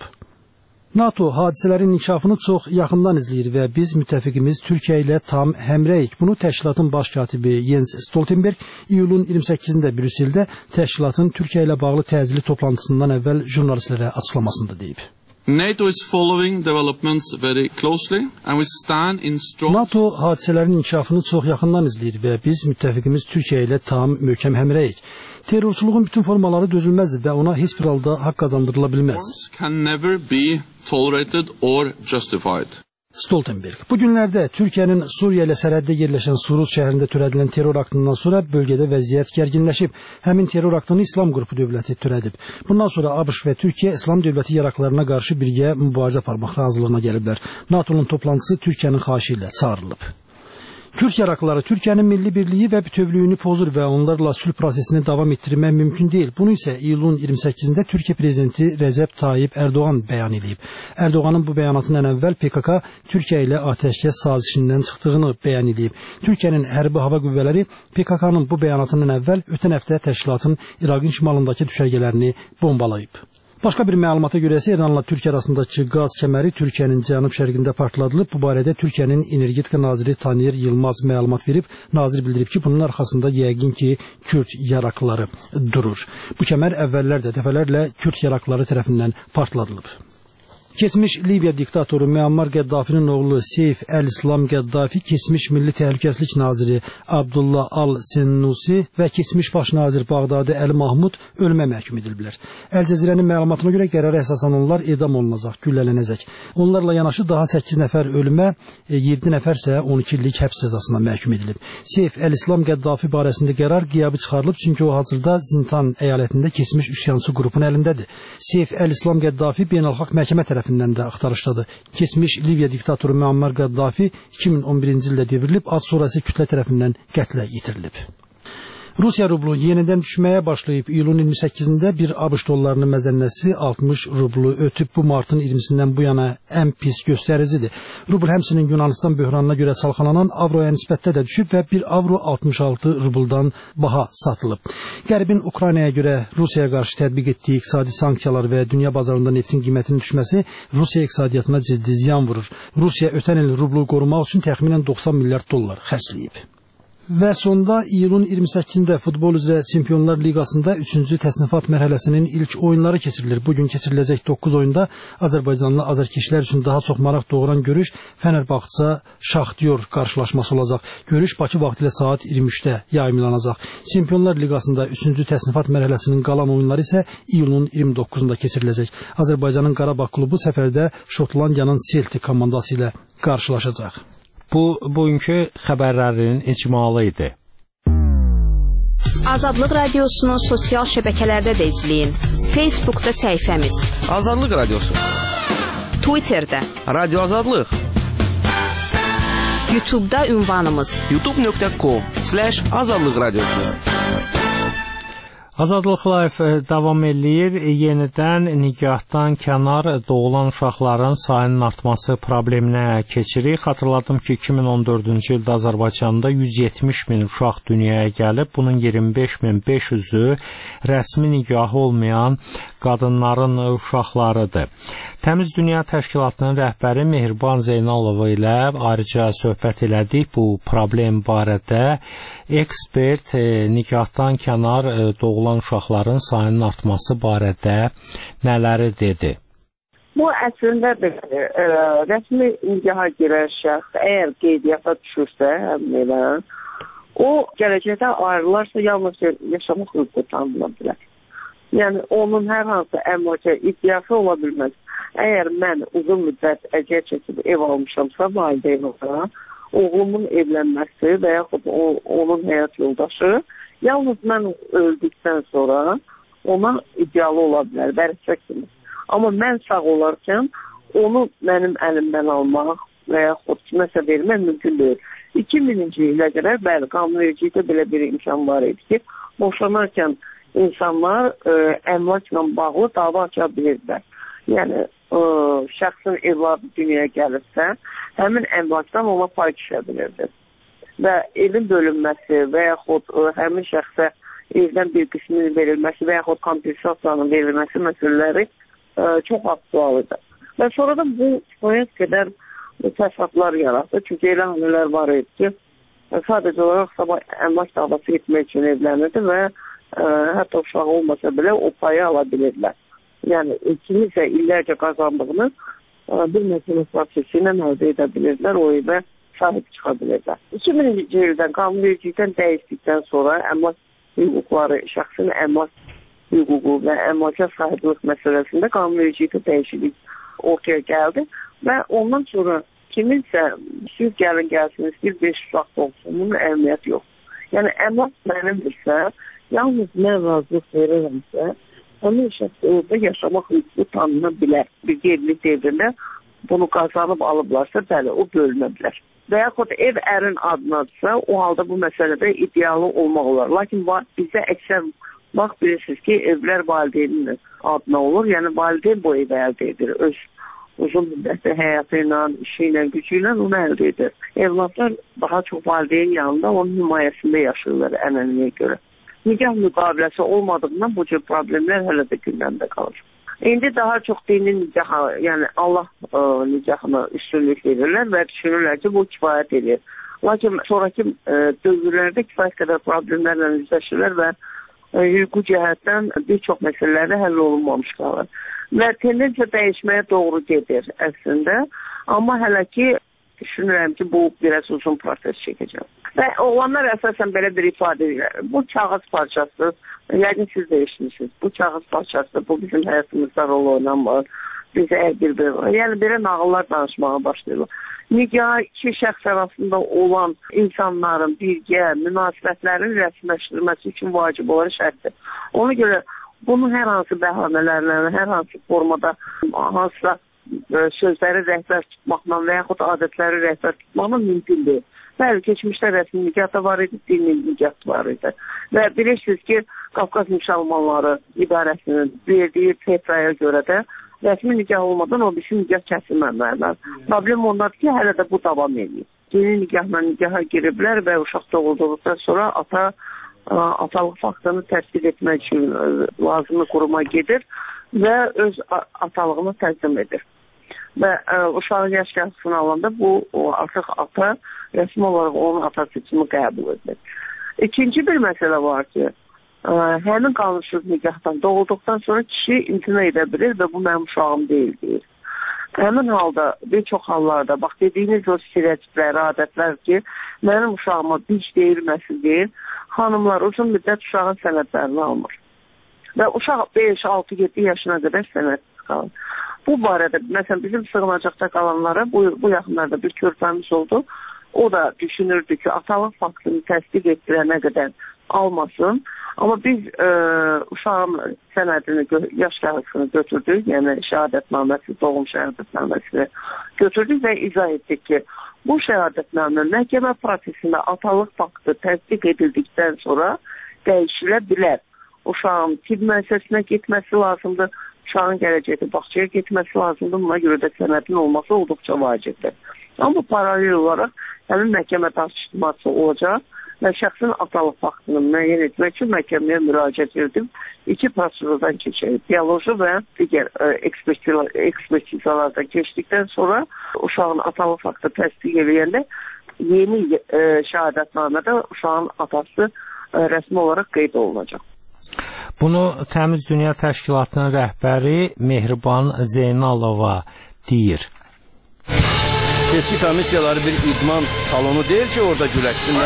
NATO hadisələrin inkişafını çox yaxından izləyir və biz müttəfiqimiz Türkiyə ilə tam həmrəyik. Bunu təşkilatın baş katibi Jens Stoltenberg iyulun iyirmi səkkizində Brüsseldə təşkilatın Türkiyə ilə bağlı təcili toplantısından əvvəl jurnalistlərə açıqlamasında deyib. NATO is following developments very closely and we stand in strong NATO hadisələrin inkişafını çox yaxından izləyir və biz müttəfiqimiz Türkiyə ilə tam möhkəm həmrəyik. Terrorçuluğun bütün formaları dözülməzdir və ona heç bir halda haqq qazandırıla bilməz. Can never be tolerated or justified. Stoltenberg. Bu günlərdə Türkiyənin Suriya ilə sərhəddə yerləşən Suruz şəhərində törədilən terror aktından sonra bölgədə vəziyyət gərginləşib. Həmin terror aktını İslam qrupu dövləti törədib. Bundan sonra ABŞ və Türkiyə İslam dövləti yaraqlarına qarşı birgə mübarizə aparmaq razılığına gəliblər. NATO'nun toplantısı Türkiyənin xahişi ilə çağırılıb. Kürd yaraqları Türkiyənin milli birliyi və bütövlüyünü pozur və onlarla sülh prosesini davam etdirmək mümkün deyil. Bunu isə iyulun iyirmi səkkizində Türkiyə prezidenti Rəcəb Tayyip Ərdoğan bəyan edib. Ərdoğanın bu bəyanatından əvvəl P K K Türkiyə ilə atəşkəs sazişindən çıxdığını bəyan edib. Türkiyənin hərbi hava qüvvələri P K K-nın bu bəyanatından əvvəl ötən həftə təşkilatın İraqın şimalındakı düşərgələrini bombalayıb. Başqa bir məlumata görə isə İranla Türkiyə arasındakı qaz kəməri Türkiyənin cənub-şərqində partladılıb. Bu barədə Türkiyənin energetika naziri Tanir Yılmaz məlumat verib. Nazir bildirib ki, bunun arxasında yəqin ki, Kürd yaraqları durur. Bu kəmər əvvəllər də dəfələrlə Kürd yaraqları tərəfindən partladılıb. Keçmiş Liviya diktatoru Müammar Qəddafinin oğlu Seyf Əl-İslam Qəddafi, keçmiş Milli Təhlükəsizlik naziri Abdullah Al-Sennusi və keçmiş baş nazir Bağdadi Əli Mahmud ölümə məhkum ediliblər. Əl-Cəzirənin məlumatına görə qərara əsasən onlar edam olunacaq, güllələnəcək. Onlarla yanaşı daha səkkiz nəfər ölümə, yeddi nəfər isə on iki illik həbs cəzasına məhkum edilib. Seyf Əl-İslam Qəddafi barəsində qərar qiyabi çıxarılıb, çünki o hazırda Zintan əyalətində keçmiş üsyançı qrupun əlindədir. Seyf Əl-İslam Qəddafi beynəlxalq məhkəmə tərəfindən də axtarışdadır. Keçmiş Liviya diktatoru Müammar Qəddafi iki min on birinci ildə devrilib, az sonra isə kütlə tərəfindən qətlə yetirilib. Rusiya rublu yenidən düşməyə başlayıb. İyulun iyirmi səkkizində bir ABŞ dollarının məzənnəsi altmış rublu ötüb. Bu martın iyirmisində bu yana ən pis göstəricidir. Rubl həmçinin Yunanistan böhranına görə çalxalanan avroya nisbətdə də düşüb və bir avro altmış altı rubldan baha satılıb. Qərbin Ukraynaya görə Rusiyaya qarşı tətbiq etdiyi iqtisadi sanksiyalar və dünya bazarında neftin qiymətinin düşməsi Rusiya iqtisadiyyatına ciddi ziyan vurur. Rusiya ötən il rublu qorumaq üçün təxminən doxsan milyard dollar xərcləyib. Və sonda iyulun iyirmi səkkizində futbol üzrə Çempionlar Liqasında üçüncü təsnifat mərhələsinin ilk oyunları keçirilir. Bugün keçiriləcək doqquz oyunda Azərbaycanlı azarkeşlər üçün daha çox maraq doğuran görüş Fənərbağça Şaxtyor qarşılaşması olacaq. Görüş Bakı vaxtı ilə saat iyirmi üçdə yayımlanacaq. Çempionlar Liqasında üçüncü təsnifat mərhələsinin qalan oyunları isə iyulun iyirmi doqquzunda keçiriləcək. Azərbaycanın Qarabağ klubu səfərdə Şotlandiyanın Celtic komandası ilə qarşılaşacaq. Bu, bugünkü xəbərlərin icmalı idi. Azadlıq Radiosu'nu sosial şəbəkələrdə də izləyin. Facebook'da səhifəmiz Azadlıq Radiosu, Twitter'da Radio Azadlıq, YouTube'da ünvanımız youtube nöqtə com slash azadlıq radiosu. Azadlıq Live davam eləyir. Yenidən nigahdan kənar doğulan uşaqların sayının artması probleminə keçirik. Xatırladım ki, iki min on dördüncü ildə Azərbaycanda yüz yetmiş min uşaq dünyaya gəlib. Bunun iyirmi beş min beş yüzü rəsmi nigahı olmayan qadınların uşaqlarıdır. Təmiz Dünya Təşkilatının rəhbəri Mehriban Zeynalova ilə ayrıca söhbət elədik bu problem barədə. Ekspert nigahdan kənar doğulan uşaqların sayının artması barədə nələri dedi? Bu əslində belədir. E, rəsmi nigaha girən şəxs əgər qeydiyyata düşürsə, həmlə, o gələcəkdə ayrılarsa yalnız yaşamaq hüququ tanınıla bilər. Yəni onun hər hansı əmlaka iddiası ola bilməz. Əgər mən uzun müddət əziyyət çəkib ev almışamsa, valideyn olaraq, oğlumun evlənməsi və yaxud o, onun həyat yoldaşı yalnız mən öldükdən sonra ona iddialı ola bilər, vərəsə kimi. Amma mən sağ olarkən onu mənim əlimdən almaq və yaxud kiməsə vermək mümkün deyil. iki mininci ilə qədər bəli, qanunvericilikdə belə bir imkan var idi ki, boşanarkən insanlar ə, əmlakla bağlı dava aça bilirlər. Yəni ə, şəxsin evladı dünyaya gəlirsə, həmin əmlakdan ona pay düşə bilirdir. Və evin bölünməsi və yaxud ə, həmin şəxsə evdən bir qisminin verilməsi və yaxud kompensasiyanın verilməsi məsələləri ə, çox aktualıdır. Və sonradan bu kifayət qədər təsavvurlar yaratdı. Çünki elə hanılar var idi ki, sadəcə olaraq sabah əmlak davası etmək üçün evlənirdi və ə, hətta uşağı olmasa belə o payı ala bilirlər. Yəni, kimisə illərcə qazandığını ə, bir məsələ prosesi ilə əldə edə bilirlər, o evə sahib çıxa bilirlər. iki mininci ildən qanunvericilikdən dəyişdikdən sonra əmlak hüquqları, şəxsin əmlak hüququ və əmlaka sahiblik məsələsində qanunvericilikdə dəyişiklik ortaya gəldi və ondan sonra kiminsə siz gəlin gəlsiniz, bir beş uşaq olsun, bunun əhəmiyyəti yox. Yəni, əmlak mənimdirsə, yalnız mən razılıq verirəmsə, həmin şəxs orada yaşamaq hüququ tanına bilər. Bir gerilik devrində bunu qazanıb alıblarsa, bəli, o bölünə bilər. Və yaxud ev ərin adınadırsa, o halda bu məsələdə iddialı olmaq olar. Lakin bizdə əksər vaxt bilirsiniz ki, evlər valideynin adına olur. Yəni, valideyn bu evi əldə edir. Öz uzun müddətli həyatı ilə, işi ilə, gücü ilə onu əldə edir. Evladlar daha çox valideyn yanında onun himayəsində yaşayırlar ənənəyə görə. Nigah müqaviləsi olmadığından bu cür problemlər hələ də gündəmdə qalır. İndi daha çox dini nigahı, yəni Allah ə, nigahına üstünlük verirlər və düşünürlər ki, bu kifayət edir. Lakin sonraki ə, dövrlərdə kifayət qədər problemlərlə üzləşirlər və ə, hüquqi cəhətdən bir çox məsələlərdə həll olunmamış qalır. və tendensiya dəyişməyə doğru gedir əslində. Amma hələ ki düşünürəm ki, bu biraz uzun proses çəkəcək. Və oğlanlar əsasən belə bir ifadə edir. Bu kağız parçası, yəqin siz də eşitmişsiniz. Bu kağız parçası, bu bizim həyatımızda rol oynamır. Biz əgər bir-bir, yəni belə nağıllar danışmağa başlayırlar. Nigah iki şəxs arasında olan insanların birgə münasibətlərin rəsmiləşdirilməsi üçün vacib olan şərtdir. Ona görə bunun hər hansı bəhanələrlə, hər hansı formada hansısa sözləri rəhbər tutmaqla və yaxud adətləri rəhbər tutmaqla mümkündür. Bəli, keçmişdə rəsmi nigah da var idi, dini nigah da var idi. Və bilirsiniz ki, Qafqaz müsəlmanları idarəsinin verdiyi fetraya görə də rəsmi nigah olmadan o bizim nigah kəsilməməlidir. Problem ondadır ki, hələ də bu davam edir. Dini nigahla nigaha giriblər və uşaq doğulduqdan sonra ata atalıq faktını təsdiq etmək üçün lazımlı quruma gedir və öz atalığını təqdim edir. Və ə, uşağın yaş gəlsin alanda bu o, artıq ata rəsmi olaraq onun atası kimi qəbul edilir. İkinci bir məsələ var ki, ə, həmin qanunsuz nigahdan doğulduqdan sonra kişi imtina edə bilir və bu mənim uşağım deyil deyir. Həmin halda bir çox hallarda bax dediyiniz o stereotiplər, adətlər ki, mənim uşağıma bic deyilməsi deyil, xanımlar uzun müddət uşağın sənədlərini almır. Və uşaq beş, altı, yeddi yaşına qədər sənədsiz qalır. Bu barədə, məsələn, bizim sığınacaqda qalanlara bu, bu yaxınlarda bir körpəmiz oldu. O da düşünürdü ki, atalıq faktını təsdiq etdirənə qədər almasın. Amma biz e, uşağın sənədini, yaş kağızını götürdük, yəni şəhadətnaməsi, doğum şəhadətnaməsini götürdük və izah etdik ki, bu şəhadətnamə məhkəmə prosesində atalıq faktı təsdiq edildikdən sonra dəyişilə bilər. Uşağın tibb müəssisəsinə getməsi lazımdır, uşağın gələcəkdə bağçaya getməsi lazımdır, buna görə də sənədin olması olduqca vacibdir. Amma paralel olaraq həmin məhkəmə tartışması olacaq və şəxsin atalıq faktını müəyyən etmək üçün məhkəməyə müraciət edib iki prosedurdan keçir. Bioloji və digər ekspertizalardan keçdikdən sonra uşağın atalıq faktı təsdiq edəndə yeni e, şəhadətnamədə uşağın atası e, rəsmi olaraq qeyd olunacaq. Bunu Təmiz Dünya Təşkilatının rəhbəri Mehriban Zeynalova deyir. Seçki komissiyaları bir idman salonu deyil ki, orada güləşsinlər.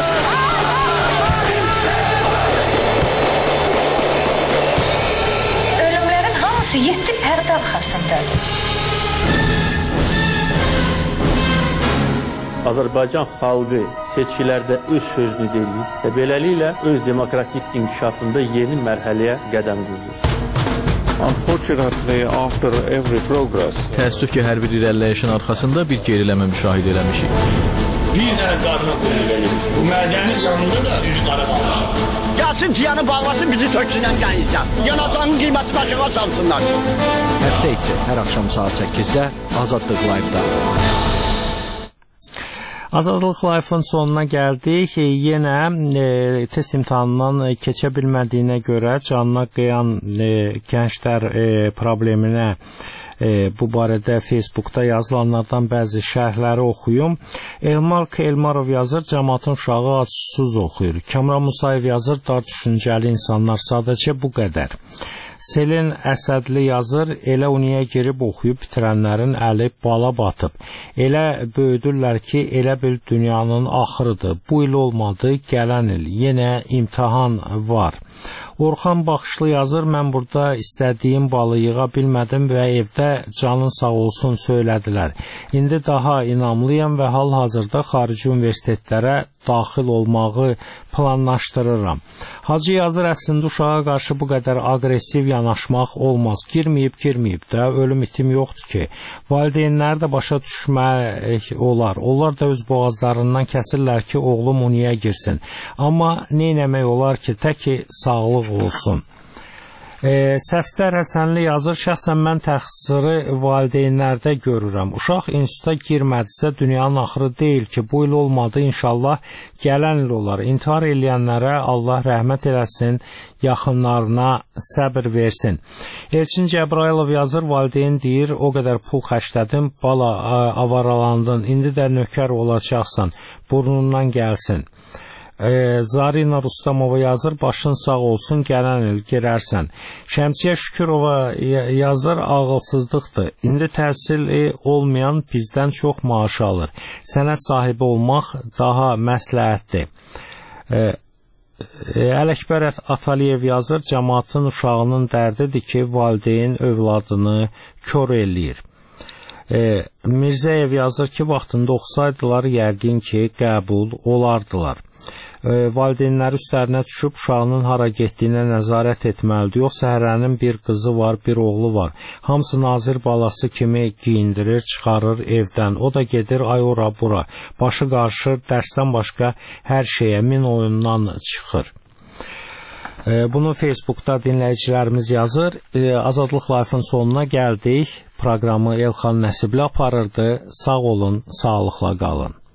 Ölümlərin hamısı yeddi pərdə arxasındadır. Azərbaycan xalqı seçkilərdə öz sözünü deyir və beləliklə öz demokratik inkişafında yeni mərhələyə qədəm qoyur. Unfortunately, after every progress, təəssüf ki, hər bir irəliləyişin arxasında bir geriləmə müşahidə eləmişik. Bir dənə qarına qoyulur elim. Bu mədəni canında da üzü qara qalmışıq. Gəlsin ciyanı bağlasın, bizi töksünən qənizdən. Yanacağının qiyməti başına salsınlar. Həftə içi hər axşam saat səkkizdə Azadlıq Live-da. Azadlıq Live-ın sonuna gəldik. Yenə e, test imtahanından keçə bilmədiyinə görə canına qıyan e, gənclər e, probleminə e, bu barədə Facebookda yazılanlardan bəzi şərhləri oxuyum. Elmar Elmarov yazır, cəmaatın uşağı acısız oxuyur. Kamran Musayev yazır, dar düşüncəli insanlar, sadəcə bu qədər. Selin Əsədli yazır, elə uniyə girib oxuyub bitirənlərin əli bala batıb. Elə böyüdürlər ki, elə bil dünyanın axırıdır. Bu il olmadı, gələn il. Yenə imtahan var. Orxan Baxışlı yazır, mən burada istədiyim balı yığa bilmədim və evdə canın sağ olsun söylədilər. İndi daha inamlıyam və hal-hazırda xarici universitetlərə daxil olmağı planlaşdırıram. Hacı yazır, əslində uşağa qarşı bu qədər aqressiv yanaşmaq olmaz. Girməyib, girməyib də, ölüm itim yoxdur ki. Valideynlər də başa düşmək olar. Onlar da öz boğazlarından kəsirlər ki, oğlum uniyə girsin. Amma neynəmək olar ki, tək ki, sağlıq olsun. E, Səfdər Həsənli yazır, şəxsən mən təqsiri valideynlərdə görürəm. Uşaq instituta girmədisə dünyanın axırı deyil ki, bu il olmadı, inşallah gələn il olar. İntihar eləyənlərə Allah rəhmət eləsin, yaxınlarına səbir versin. Elçin Cəbrayılov yazır, valideyn deyir, o qədər pul xərclədim, bala avaralandın, indi də nökər olacaqsan, burnundan gəlsin. E, Zarina Rustamova yazır, başın sağ olsun, gələn il girərsən. Şəmsiyə Şükürova yazır, ağılsızlıqdır. İndi təhsili olmayan bizdən çox maaş alır. Sənət sahibi olmaq daha məsləhətdir. E, Ələkbər Ataliyev yazır, cəmaatın uşağının dərdidir ki, valideyn övladını kör eləyir. E, Mirzəyev yazır ki, vaxtında oxusaydılar, yəqin ki, qəbul olardılar. E, valideynləri üstlərinə düşüb uşağının hara getdiyinə nəzarət etməlidir. Yoxsa hərənin bir qızı var, bir oğlu var. Hamısı nazir balası kimi giyindirir, çıxarır evdən. O da gedir ay ora bura. Başı qarışır, dərsdən başqa hər şeyə, min oyundan çıxır. E, bunu Facebookda dinləyicilərimiz yazır. E, Azadlıq Life-ın sonuna gəldik. Proqramı Elxan Nəsibli aparırdı. Sağ olun, sağlıqla qalın.